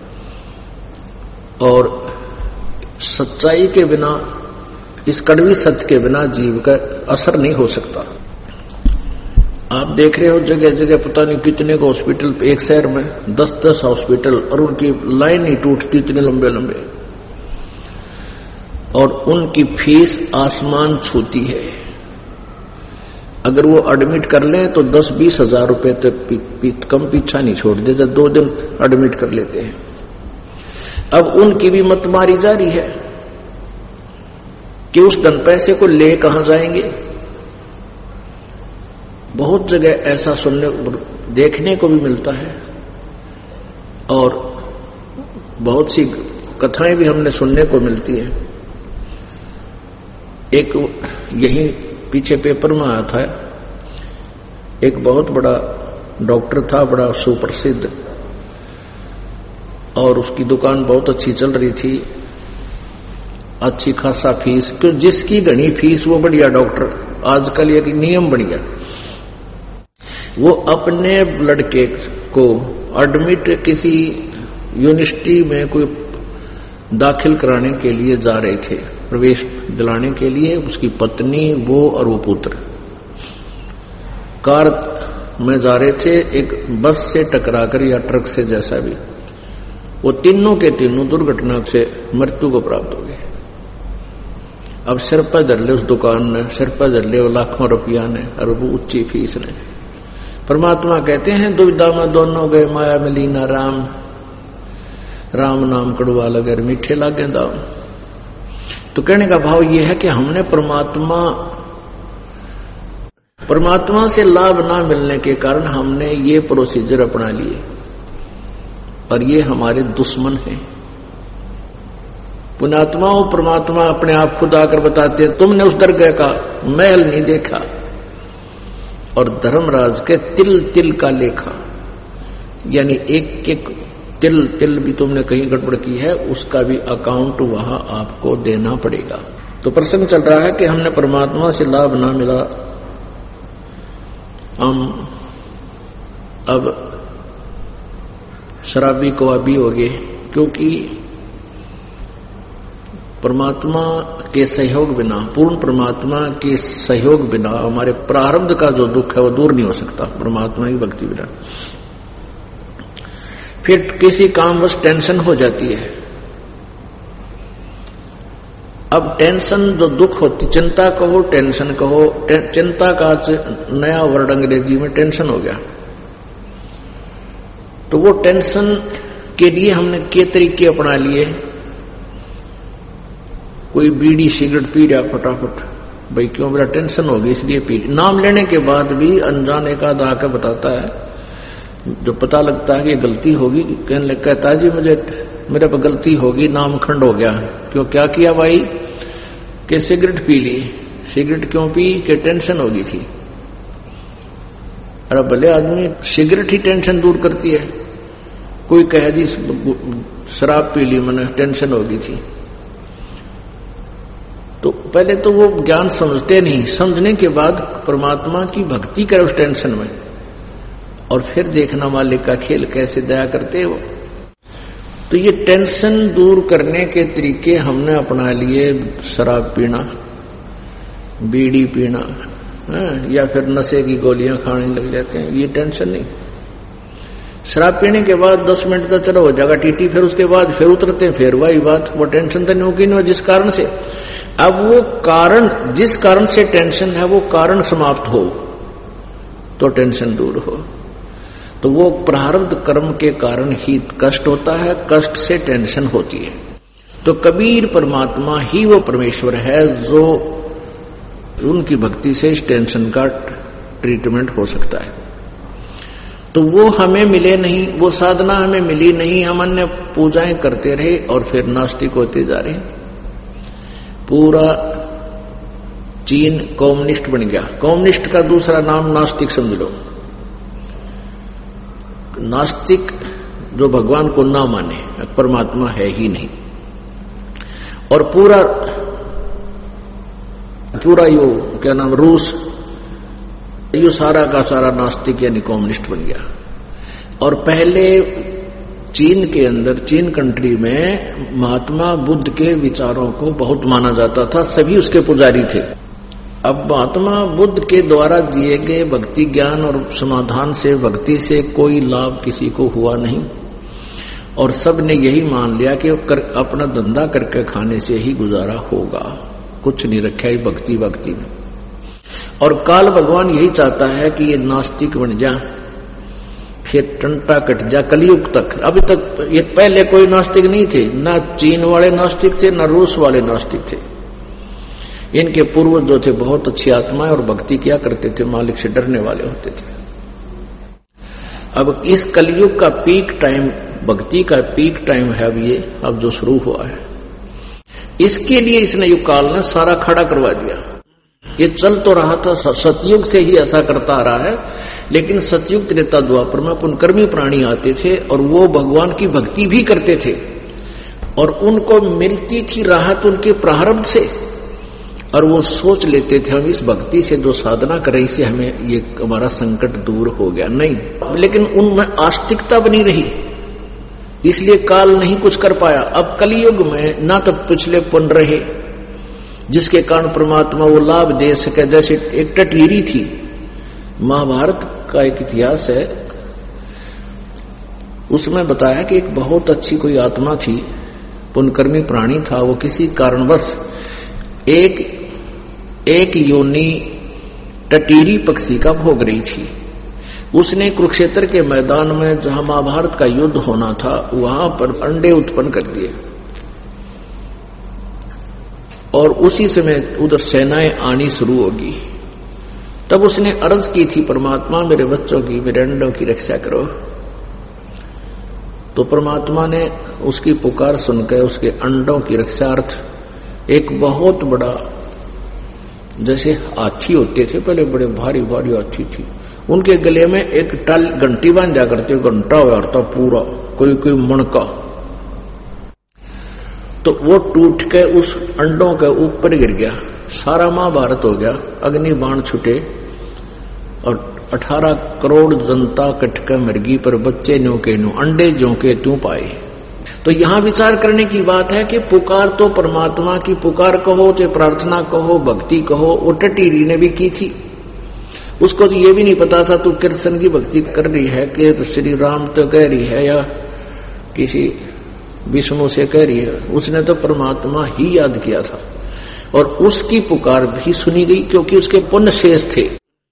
और सच्चाई के बिना, इस कड़वी सत्य के बिना जीव का असर नहीं हो सकता। आप देख रहे हो जगह जगह पता नहीं कितने को हॉस्पिटल, एक शहर में 10-10 हॉस्पिटल, और उनकी लाइन ही टूटती, इतने लंबे लंबे, और उनकी फीस आसमान छूती है। अगर वो एडमिट कर लें तो 10-20 हजार रुपए तक कम पीछा नहीं छोड़ देते, 2 दिन एडमिट कर लेते हैं। अब उनकी भी मत मारी जा रही है कि उस धन पैसे को ले कहां जाएंगे। बहुत जगह ऐसा सुनने देखने को भी मिलता है, और बहुत सी कथाएं भी हमने सुनने को मिलती है। एक यही पीछे पेपर में आया था, एक बहुत बड़ा डॉक्टर था, बड़ा सुप्रसिद्ध, और उसकी दुकान बहुत अच्छी चल रही थी, अच्छी खासा फीस, क्यों जिसकी घनी फीस वो बढ़िया डॉक्टर। आजकल एक नियम बन गया, वो अपने लड़के को एडमिट किसी यूनिवर्सिटी में कोई दाखिल कराने के लिए जा रहे थे, प्रवेश दिलाने के लिए। उसकी पत्नी, वो और वो पुत्र कार में जा रहे थे, एक बस से टकराकर या ट्रक से, जैसा भी, वो तीनों के तीनों दुर्घटना से मृत्यु को प्राप्त हो गए। अब सिर पर धर ले उस दुकान ने, सिर पर धर ले लाखों रुपया ने, अरबों ऊंची फीस ने। परमात्मा कहते हैं दुविधा में दोनों गए, माया में लीना राम, राम नाम कड़वा लगे मीठे लागे दाम। तो कहने का भाव यह है कि हमने परमात्मा से लाभ ना मिलने के कारण हमने ये प्रोसीजर अपना लिए, और ये हमारे दुश्मन हैं। पुण्यात्मा और परमात्मा अपने आप खुद आकर बताते हैं, तुमने उस दरगाह का महल नहीं देखा, और धर्मराज के तिल तिल का लेखा, यानी एक एक तिल तिल भी तुमने कहीं गड़बड़ की है, उसका भी अकाउंट वहां आपको देना पड़ेगा। तो प्रसंग चल रहा है कि हमने परमात्मा से लाभ ना मिला, हम अब शराबी कवाबी हो गए, क्योंकि परमात्मा के सहयोग बिना, पूर्ण परमात्मा के सहयोग बिना हमारे प्रारब्ध का जो दुख है वो दूर नहीं हो सकता, परमात्मा की भक्ति बिना। फिर किसी काम बस टेंशन हो जाती है, अब टेंशन जो दुख होती, चिंता कहो टेंशन कहो, चिंता का नया वर्ड अंग्रेजी में टेंशन हो गया। तो वो टेंशन के लिए हमने के तरीके अपना लिए। कोई बीड़ी सिगरेट पी रहा फटाफट, भाई क्यों, मेरा टेंशन होगी इसलिए पी। नाम लेने के बाद भी अनजान एक आध आकर बताता है, जो पता लगता है कि गलती होगी, कहता है जी मेरे पर गलती होगी, नाम खंड हो गया। क्यों, क्या किया भाई, कि सिगरेट पी ली। सिगरेट क्यों पी, कि टेंशन होगी थी। अरे भले आदमी, सिगरेट ही टेंशन दूर करती है। कोई कहे जी शराब पी ली मैंने, टेंशन होगी थी। तो पहले तो वो ज्ञान समझते नहीं, समझने के बाद परमात्मा की भक्ति करे उस टेंशन में, और फिर देखना मालिक का खेल कैसे दया करते वो। तो ये टेंशन दूर करने के तरीके हमने अपना लिए। शराब पीना, बीड़ी पीना, या फिर नशे की गोलियां खाने लग जाते हैं, ये टेंशन नहीं। शराब पीने के बाद 10 मिनट तक चलो हो जाएगा टीटी, फिर उसके बाद फिर उतरते हैं, फिर वही बात, वो टेंशन तो नहीं होगी ना जिस कारण से। अब वो कारण, जिस कारण से टेंशन है वो कारण समाप्त हो तो टेंशन दूर हो। तो वो प्रारब्ध कर्म के कारण ही कष्ट होता है, कष्ट से टेंशन होती है। तो कबीर परमात्मा ही वो परमेश्वर है जो उनकी भक्ति से इस टेंशन का ट्रीटमेंट हो सकता है। तो वो हमें मिले नहीं, वो साधना हमें मिली नहीं, हम अन्य पूजाएं करते रहे और फिर नास्तिक होते जा रहे। पूरा चीन कम्युनिस्ट बन गया। कम्युनिस्ट का दूसरा नाम नास्तिक समझ लो। नास्तिक जो भगवान को ना माने, परमात्मा है ही नहीं। और पूरा यो क्या नाम, रूस, यो सारा का सारा नास्तिक यानी कम्युनिस्ट बन गया। और पहले चीन के अंदर, चीन कंट्री में महात्मा बुद्ध के विचारों को बहुत माना जाता था, सभी उसके पुजारी थे। अब महात्मा बुद्ध के द्वारा दिए गए भक्ति ज्ञान और समाधान से, भक्ति से कोई लाभ किसी को हुआ नहीं, और सब ने यही मान लिया कि अपना धंधा करके खाने से ही गुजारा होगा, कुछ नहीं रखा है भक्ति में। और काल भगवान यही चाहता है कि ये नास्तिक बन जा, फिर टंटा कट जा कलयुग तक। अभी तक ये पहले कोई नास्तिक नहीं थे, ना चीन वाले नास्तिक थे, ना रूस वाले नास्तिक थे। इनके पूर्वज जो थे बहुत अच्छी आत्माएं और भक्ति किया करते थे, मालिक से डरने वाले होते थे। अब इस कलयुग का पीक टाइम, भक्ति का पीक टाइम है अब जो शुरू हुआ है, इसके लिए इसने युग काल ने सारा खड़ा करवा दिया। ये चल तो रहा था, सतयुग से ही ऐसा करता आ रहा है, लेकिन सतयुग त्रेता द्वापर में पुनकर्मी प्राणी आते थे और वो भगवान की भक्ति भी करते थे, और उनको मिलती थी राहत उनके प्रारब्ध से, और वो सोच लेते थे हम इस भक्ति से जो साधना करें इससे हमें ये हमारा संकट दूर हो गया। नहीं, लेकिन उनमें आस्तिकता बनी रही, इसलिए काल नहीं कुछ कर पाया। अब कलयुग में ना तो पिछले पुन रहे जिसके कारण परमात्मा वो लाभ दे सके। जैसे एक टटीरी थी, महाभारत का एक इतिहास है, उसमें बताया कि एक बहुत अच्छी कोई आत्मा थी, पुनकर्मी प्राणी था। वो किसी कारणवश एक योनि टटीरी पक्षी का भोग रही थी। उसने कुरुक्षेत्र के मैदान में जहां महाभारत का युद्ध होना था वहां पर अंडे उत्पन्न कर दिए, और उसी समय उधर सेनाएं आनी शुरू होगी। तब उसने अर्ज की थी, परमात्मा मेरे बच्चों की, मेरे अंडों की रक्षा करो। तो परमात्मा ने उसकी पुकार सुनकर उसके अंडों की रक्षार्थ एक बहुत बड़ा, जैसे हाथी होते थे पहले, बड़े भारी भारी हाथी थी, उनके गले में एक टल घंटी बांध जा करते, घंटा हुआ था पूरा, कोई मणका। तो वो टूट के उस अंडों के ऊपर गिर गया, सारा महाभारत हो गया, अग्नि बाण छूटे और 18 करोड़ जनता कटके मरगी, पर बच्चे न्यू के न्यू, अंडे ज्यों के त्यों पाए। तो यहां विचार करने की बात है कि पुकार तो परमात्मा की पुकार कहो, चाहे प्रार्थना कहो, भक्ति कहो, वो टटीरी ने भी की थी। उसको तो ये भी नहीं पता था तू कृष्ण की भक्ति कर रही है कि श्री राम तो कह रही है या किसी विष्णु से कह रही है। उसने तो परमात्मा ही याद किया था। और उसकी पुकार भी सुनी गई क्योंकि उसके पुण्य शेष थे।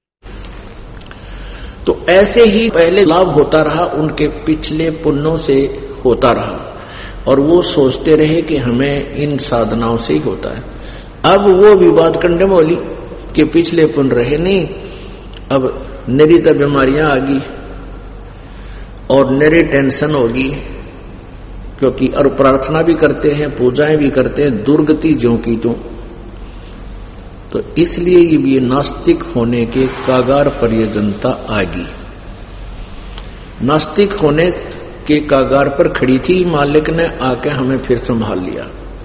तो ऐसे ही पहले लाभ होता रहा, उनके पिछले पुण्यों से होता रहा और वो सोचते रहे कि हमें इन साधनाओं से ही होता है। अब वो विवाद करने वाली कि पिछले पुण्य रहे नहीं, अब नरी तो बीमारियां आ गई और नरी टेंशन होगी, क्योंकि और प्रार्थना भी करते हैं, पूजाएं भी करते हैं, दुर्गति ज्यों की त्यों। तो इसलिए ये नास्तिक होने के कागार पर यह जनता आ गई। नास्तिक होने के कागार पर खड़ी थी, मालिक ने आके हमें फिर संभाल लिया।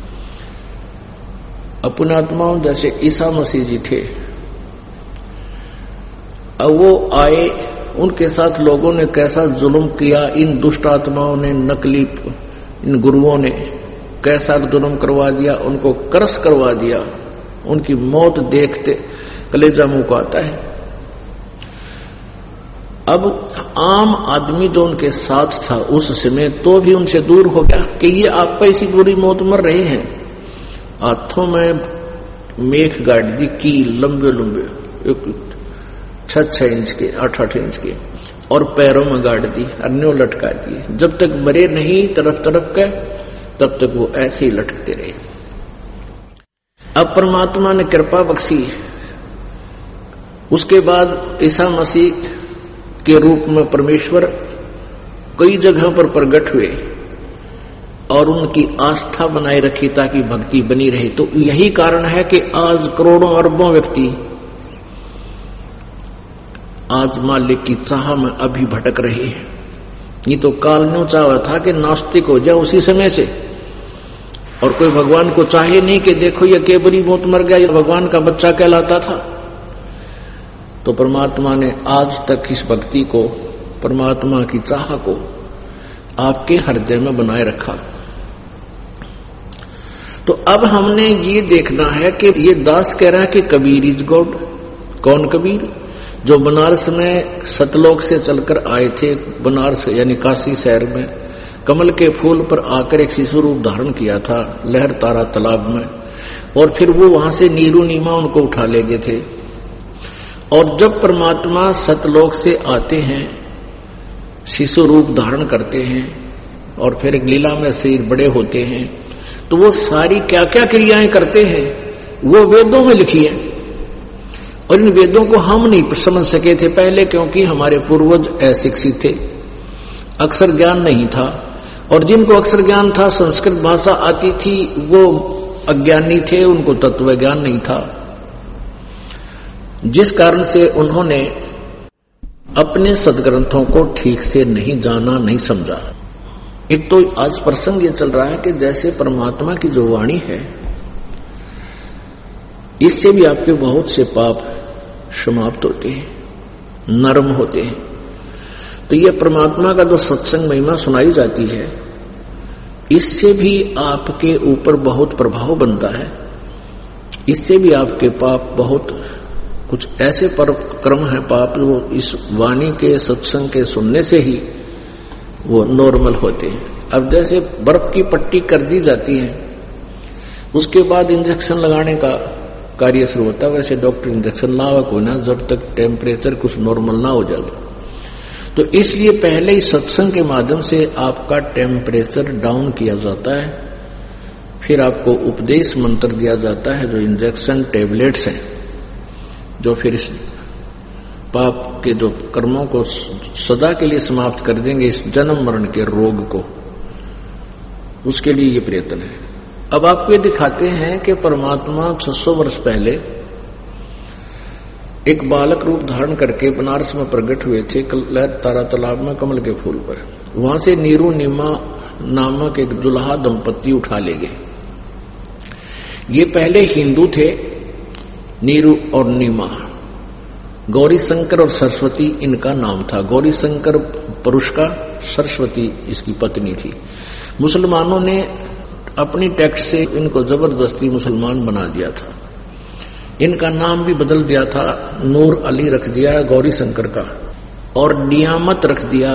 अपने आत्माओं जैसे ईसा मसीह जी थे, अब वो आए, उनके साथ लोगों ने कैसा जुल्म किया, इन दुष्ट आत्माओं ने, नकली इन गुरुओं ने कैसा जुल्म करवा दिया, उनको करस करवा दिया। उनकी मौत देखते कलेजा मुंह को आता है। अब आम आदमी जो उनके साथ था उस समय तो भी उनसे दूर हो गया कि ये आप पे ऐसी बुरी मौत मर रहे हैं। हाथों में मेघ गाड़ दी की लंबे लंबे 6-6 इंच के 8-8 इंच के, और पैरों में गाड़ दी, अन्यों लटका दिए। जब तक मरे नहीं तरफ तरफ के, तब तक वो ऐसे ही लटकते रहे। अब परमात्मा ने कृपा बख्शी, उसके बाद ईसा मसीह के रूप में परमेश्वर कई जगह पर प्रकट हुए और उनकी आस्था बनाए रखी ताकि भक्ति बनी रहे। तो यही कारण है कि आज करोड़ों अरबों व्यक्ति आज मालिक की चाह में अभी भटक रहे हैं। ये तो काल ने चाहा था कि नास्तिक हो जाए उसी समय से, और कोई भगवान को चाहे नहीं कि देखो ये के बुरी मौत मर गया, ये भगवान का बच्चा कहलाता था। तो परमात्मा ने आज तक इस भक्ति को, परमात्मा की चाह को आपके हृदय में बनाए रखा। तो अब हमने ये देखना है कि ये दास कह रहा है कि कबीर इज गॉड। कौन कबीर? जो बनारस में सतलोक से चलकर आए थे, बनारस यानी काशी शहर में कमल के फूल पर आकर एक शिशु रूप धारण किया था लहर तारा तालाब में, और फिर वो वहां से नीरू नीमा उनको उठा ले गए थे। और जब परमात्मा सतलोक से आते हैं, शिशु रूप धारण करते हैं और फिर लीला में शरीर बड़े होते हैं, तो वो सारी क्या क्या क्रियाएं करते हैं वो वेदों में लिखी है। और इन वेदों को हम नहीं समझ सके थे पहले, क्योंकि हमारे पूर्वज अशिक्षित थे, अक्षर ज्ञान नहीं था। और जिनको अक्षर ज्ञान था, संस्कृत भाषा आती थी, वो अज्ञानी थे, उनको तत्व ज्ञान नहीं था। जिस कारण से उन्होंने अपने सदग्रंथों को ठीक से नहीं जाना, नहीं समझा। एक तो आज प्रसंग ये चल रहा है कि जैसे परमात्मा की जो वाणी है, इससे भी आपके बहुत से पाप समाप्त होते हैं, नरम होते हैं। तो ये परमात्मा का जो सत्संग महिमा सुनाई जाती है, इससे भी आपके ऊपर बहुत प्रभाव बनता है। इससे भी आपके पाप बहुत, कुछ ऐसे कर्म है पाप वो इस वाणी के सत्संग के सुनने से ही वो नॉर्मल होते हैं। अब जैसे बर्फ की पट्टी कर दी जाती है, उसके बाद इंजेक्शन लगाने का कार्य शुरू होता है, वैसे डॉक्टर इंजेक्शन लावक होना जब तक टेम्परेचर कुछ नॉर्मल ना हो जाए। तो इसलिए पहले ही सत्संग के माध्यम से आपका टेम्परेचर डाउन किया जाता है, फिर आपको उपदेश मंत्र दिया जाता है, जो इंजेक्शन टेबलेट्स हैं, जो फिर इस पाप के जो कर्मों को सदा के लिए समाप्त कर देंगे, इस जन्म मरण के रोग को, उसके लिए ये प्रयत्न है। अब आपको ये दिखाते हैं कि परमात्मा 600 वर्ष पहले एक बालक रूप धारण करके बनारस में प्रकट हुए थे, लहर तारा तालाब में कमल के फूल पर। वहां से नीरू नीमा नामक एक दुल्हा दंपत्ति उठा ले गए। ये पहले हिंदू थे, नीरू और नीमा। गौरी शंकर और सरस्वती इनका नाम था। गौरी शंकर पुरुष का, सरस्वती इसकी पत्नी थी। मुसलमानों ने अपनी टैक्स से इनको जबरदस्ती मुसलमान बना दिया था। इनका नाम भी बदल दिया था, नूर अली रख दिया गौरी शंकर का, और नियामत रख दिया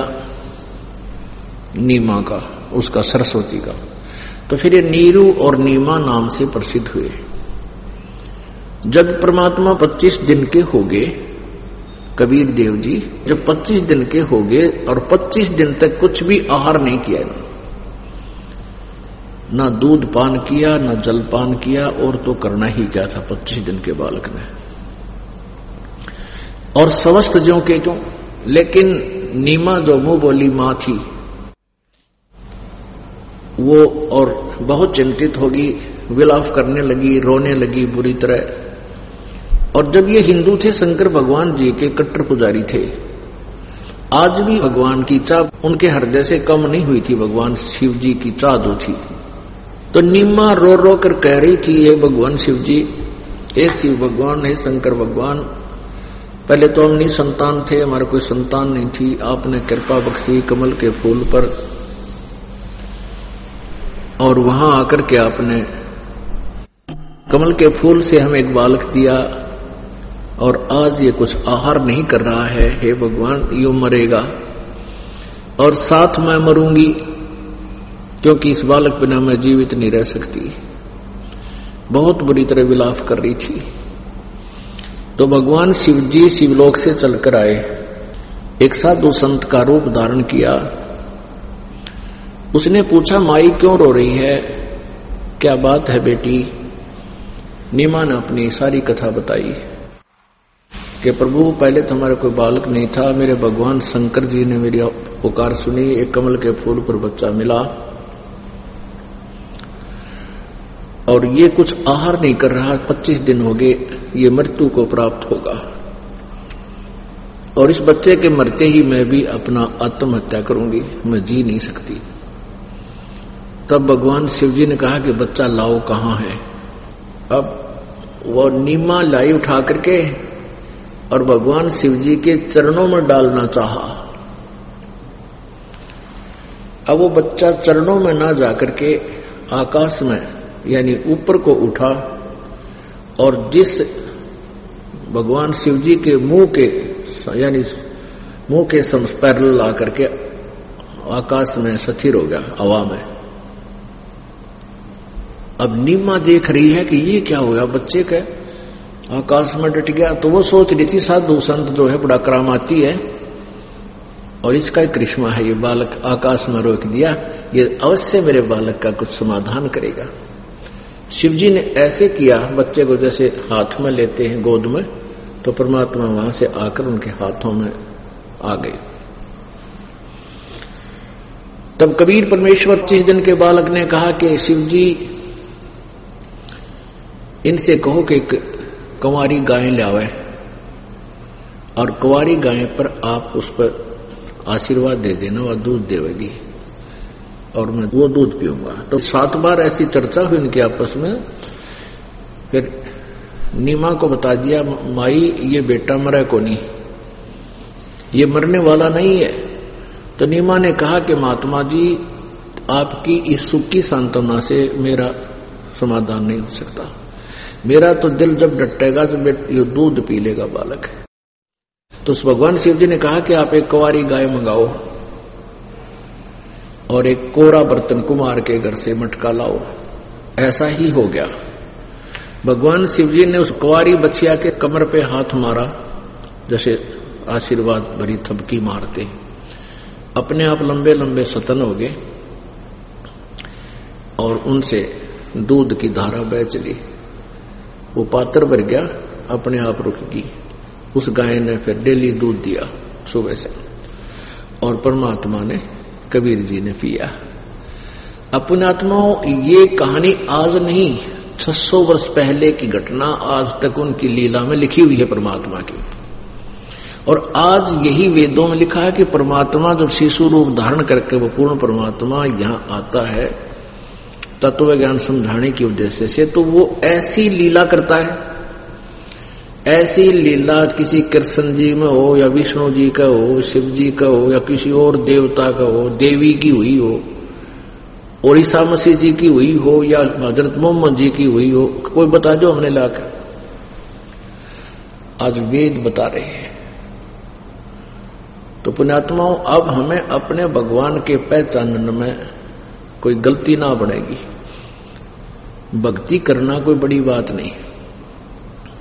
नीमा का, उसका सरस्वती का। तो फिर ये नीरू और नीमा नाम से प्रसिद्ध हुए। जब परमात्मा 25 दिन के हो गए, कबीर देव जी जब 25 दिन के हो गए और 25 दिन तक कुछ भी आहार नहीं किया, ना दूध पान किया, ना जल पान किया, और तो करना ही क्या था 25 दिन के बालक ने, और स्वस्थ ज्यों के त्यों। लेकिन नीमा जो मुंह बोली मां थी वो और बहुत चिंतित होगी, विलाप करने लगी, रोने लगी बुरी तरह। और जब ये हिंदू थे, शंकर भगवान जी के कट्टर पुजारी थे, आज भी भगवान की चाह उनके हृदय से कम नहीं हुई थी, भगवान शिव जी की चाह जो थी। तो नीमा रो रो कर कह रही थी, हे भगवान शिव जी, हे शिव भगवान, हे शंकर भगवान, पहले तो हम नहीं संतान थे, हमारे कोई संतान नहीं थी, आपने कृपा बख्शी कमल के फूल पर, और वहां आकर के आपने कमल के फूल से हमें एक बालक दिया, और आज ये कुछ आहार नहीं कर रहा है, हे भगवान यूं मरेगा और साथ मैं मरूंगी, क्योंकि इस बालक बिना मैं जीवित नहीं रह सकती। बहुत बुरी तरह विलाप कर रही थी। तो भगवान शिव जी शिवलोक से चलकर आए, एक साधु संत का रूप धारण किया। उसने पूछा, माई क्यों रो रही है, क्या बात है बेटी? नीमा ने अपनी सारी कथा बताई कि प्रभु पहले तो हमारा कोई बालक नहीं था, मेरे भगवान शंकर जी ने मेरी पुकार सुनी, एक कमल के फूल पर बच्चा मिला, और ये कुछ आहार नहीं कर रहा, 25 दिन हो गए, ये मृत्यु को प्राप्त होगा, और इस बच्चे के मरते ही मैं भी अपना आत्महत्या करूंगी, मैं जी नहीं सकती। तब भगवान शिव जी ने कहा कि बच्चा लाओ, कहां है? अब वो नीमा लाई उठा करके और भगवान शिव जी के चरणों में डालना चाहा। अब वो बच्चा चरणों में ना जाकर के आकाश में यानी ऊपर को उठा, और जिस भगवान शिव जी के मुंह के यानी मुंह के पैरेलल आकर के आकाश में स्थिर हो गया, हवा में। अब नीमा देख रही है कि ये क्या हो गया, बच्चे के आकाश में डट गया। तो वो सोच रही थी साधु संत जो है बड़ा करामाती है, और इसका एक करिश्मा है, ये बालक आकाश में रोक दिया, ये अवश्य मेरे बालक का कुछ समाधान करेगा। शिव जी ने ऐसे किया, बच्चे को जैसे हाथ में लेते हैं गोद में, तो परमात्मा वहां से आकर उनके हाथों में आ गए। तब कबीर परमेश्वर 25 दिन के बालक ने कहा कि शिव जी इनसे कहो कि कुंवारी गाय लावे, और कुंवारी गाय पर आप उस पर आशीर्वाद दे देना, वह दूध देगी और मैं वो दूध पीऊंगा। तो 7 बार ऐसी चर्चा हुई उनके आपस में। फिर नीमा को बता दिया, माई ये बेटा मरे को नहीं, ये मरने वाला नहीं है। तो नीमा ने कहा कि महात्मा जी, आपकी इस सुख की सांत्वना से मेरा समाधान नहीं हो सकता, मेरा तो दिल जब डटेगा तो ये दूध पी लेगा बालक। तो भगवान शिव जी ने कहा कि आप एक कुंवारी गाय मंगाओ और एक कोरा बर्तन कुमार के घर से मटका लाओ। ऐसा ही हो गया। भगवान शिव जी ने उस कुंवारी बच्चिया के कमर पे हाथ मारा, जैसे आशीर्वाद भरी थपकी मारते, अपने आप लंबे लंबे सतन हो गए और उनसे दूध की धारा बह चली। वो पात्र भर गया, अपने आप रुक गई। उस गाय ने फिर डेली दूध दिया सुबह से, और परमात्मा ने, कबीर जी ने पिया। अपने आत्माओं, ये कहानी आज नहीं, 600 वर्ष पहले की घटना आज तक उनकी लीला में लिखी हुई है परमात्मा की। और आज यही वेदों में लिखा है कि परमात्मा जब शिशु रूप धारण करके वो पूर्ण परमात्मा यहाँ आता है तत्व ज्ञान समझाने की उद्देश्य से, तो वो ऐसी लीला करता है। ऐसी लीला किसी कृष्ण जी में हो या विष्णु जी का हो, शिव जी का हो या किसी और देवता का हो, देवी की हुई हो, और ईसा मसीह जी की हुई हो या हजरत मोहम्मद जी की हुई हो, कोई बता दो हमने लाकर। आज वेद बता रहे हैं। तो पुण्यात्माओं, अब हमें अपने भगवान के पहचानने में कोई गलती ना बढ़ेगी। भक्ति करना कोई बड़ी बात नहीं,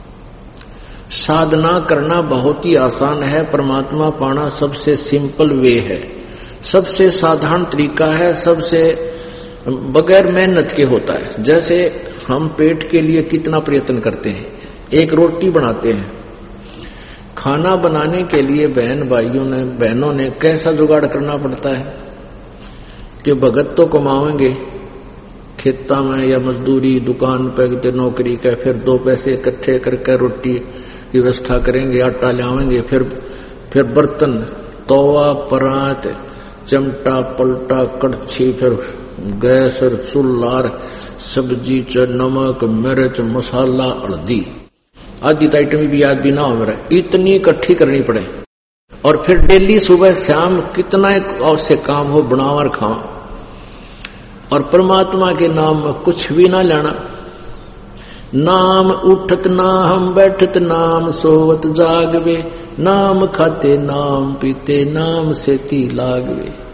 साधना करना बहुत ही आसान है, परमात्मा पाना सबसे सिंपल वे है, सबसे साधारण तरीका है, सबसे बगैर मेहनत के होता है। जैसे हम पेट के लिए कितना प्रयत्न करते हैं, एक रोटी बनाते हैं, खाना बनाने के लिए बहनों ने कैसा जुगाड़ करना पड़ता है कि भगत तो कमाएंगे खेता में या मजदूरी दुकान पे नौकरी का, फिर 2 पैसे इकट्ठे करके रोटी की व्यवस्था करेंगे, आटा लावेंगे, फिर बर्तन, तवा, परात, चमटा, पलटा, कड़छी, फिर गैस और चूल्हा, सब्जी च नमक, मिर्च, मसाला, हल्दी आदि आइटम भी याद भी ना हो मेरा, इतनी इकट्ठी करनी पड़े। और फिर डेली सुबह शाम कितना एक आवश्यक काम हो बनाओ और खाओ, और परमात्मा के नाम में कुछ भी ना लेना। नाम उठत नाम बैठत नाम सोवत जागवे, नाम खाते नाम पीते नाम से ती लागवे।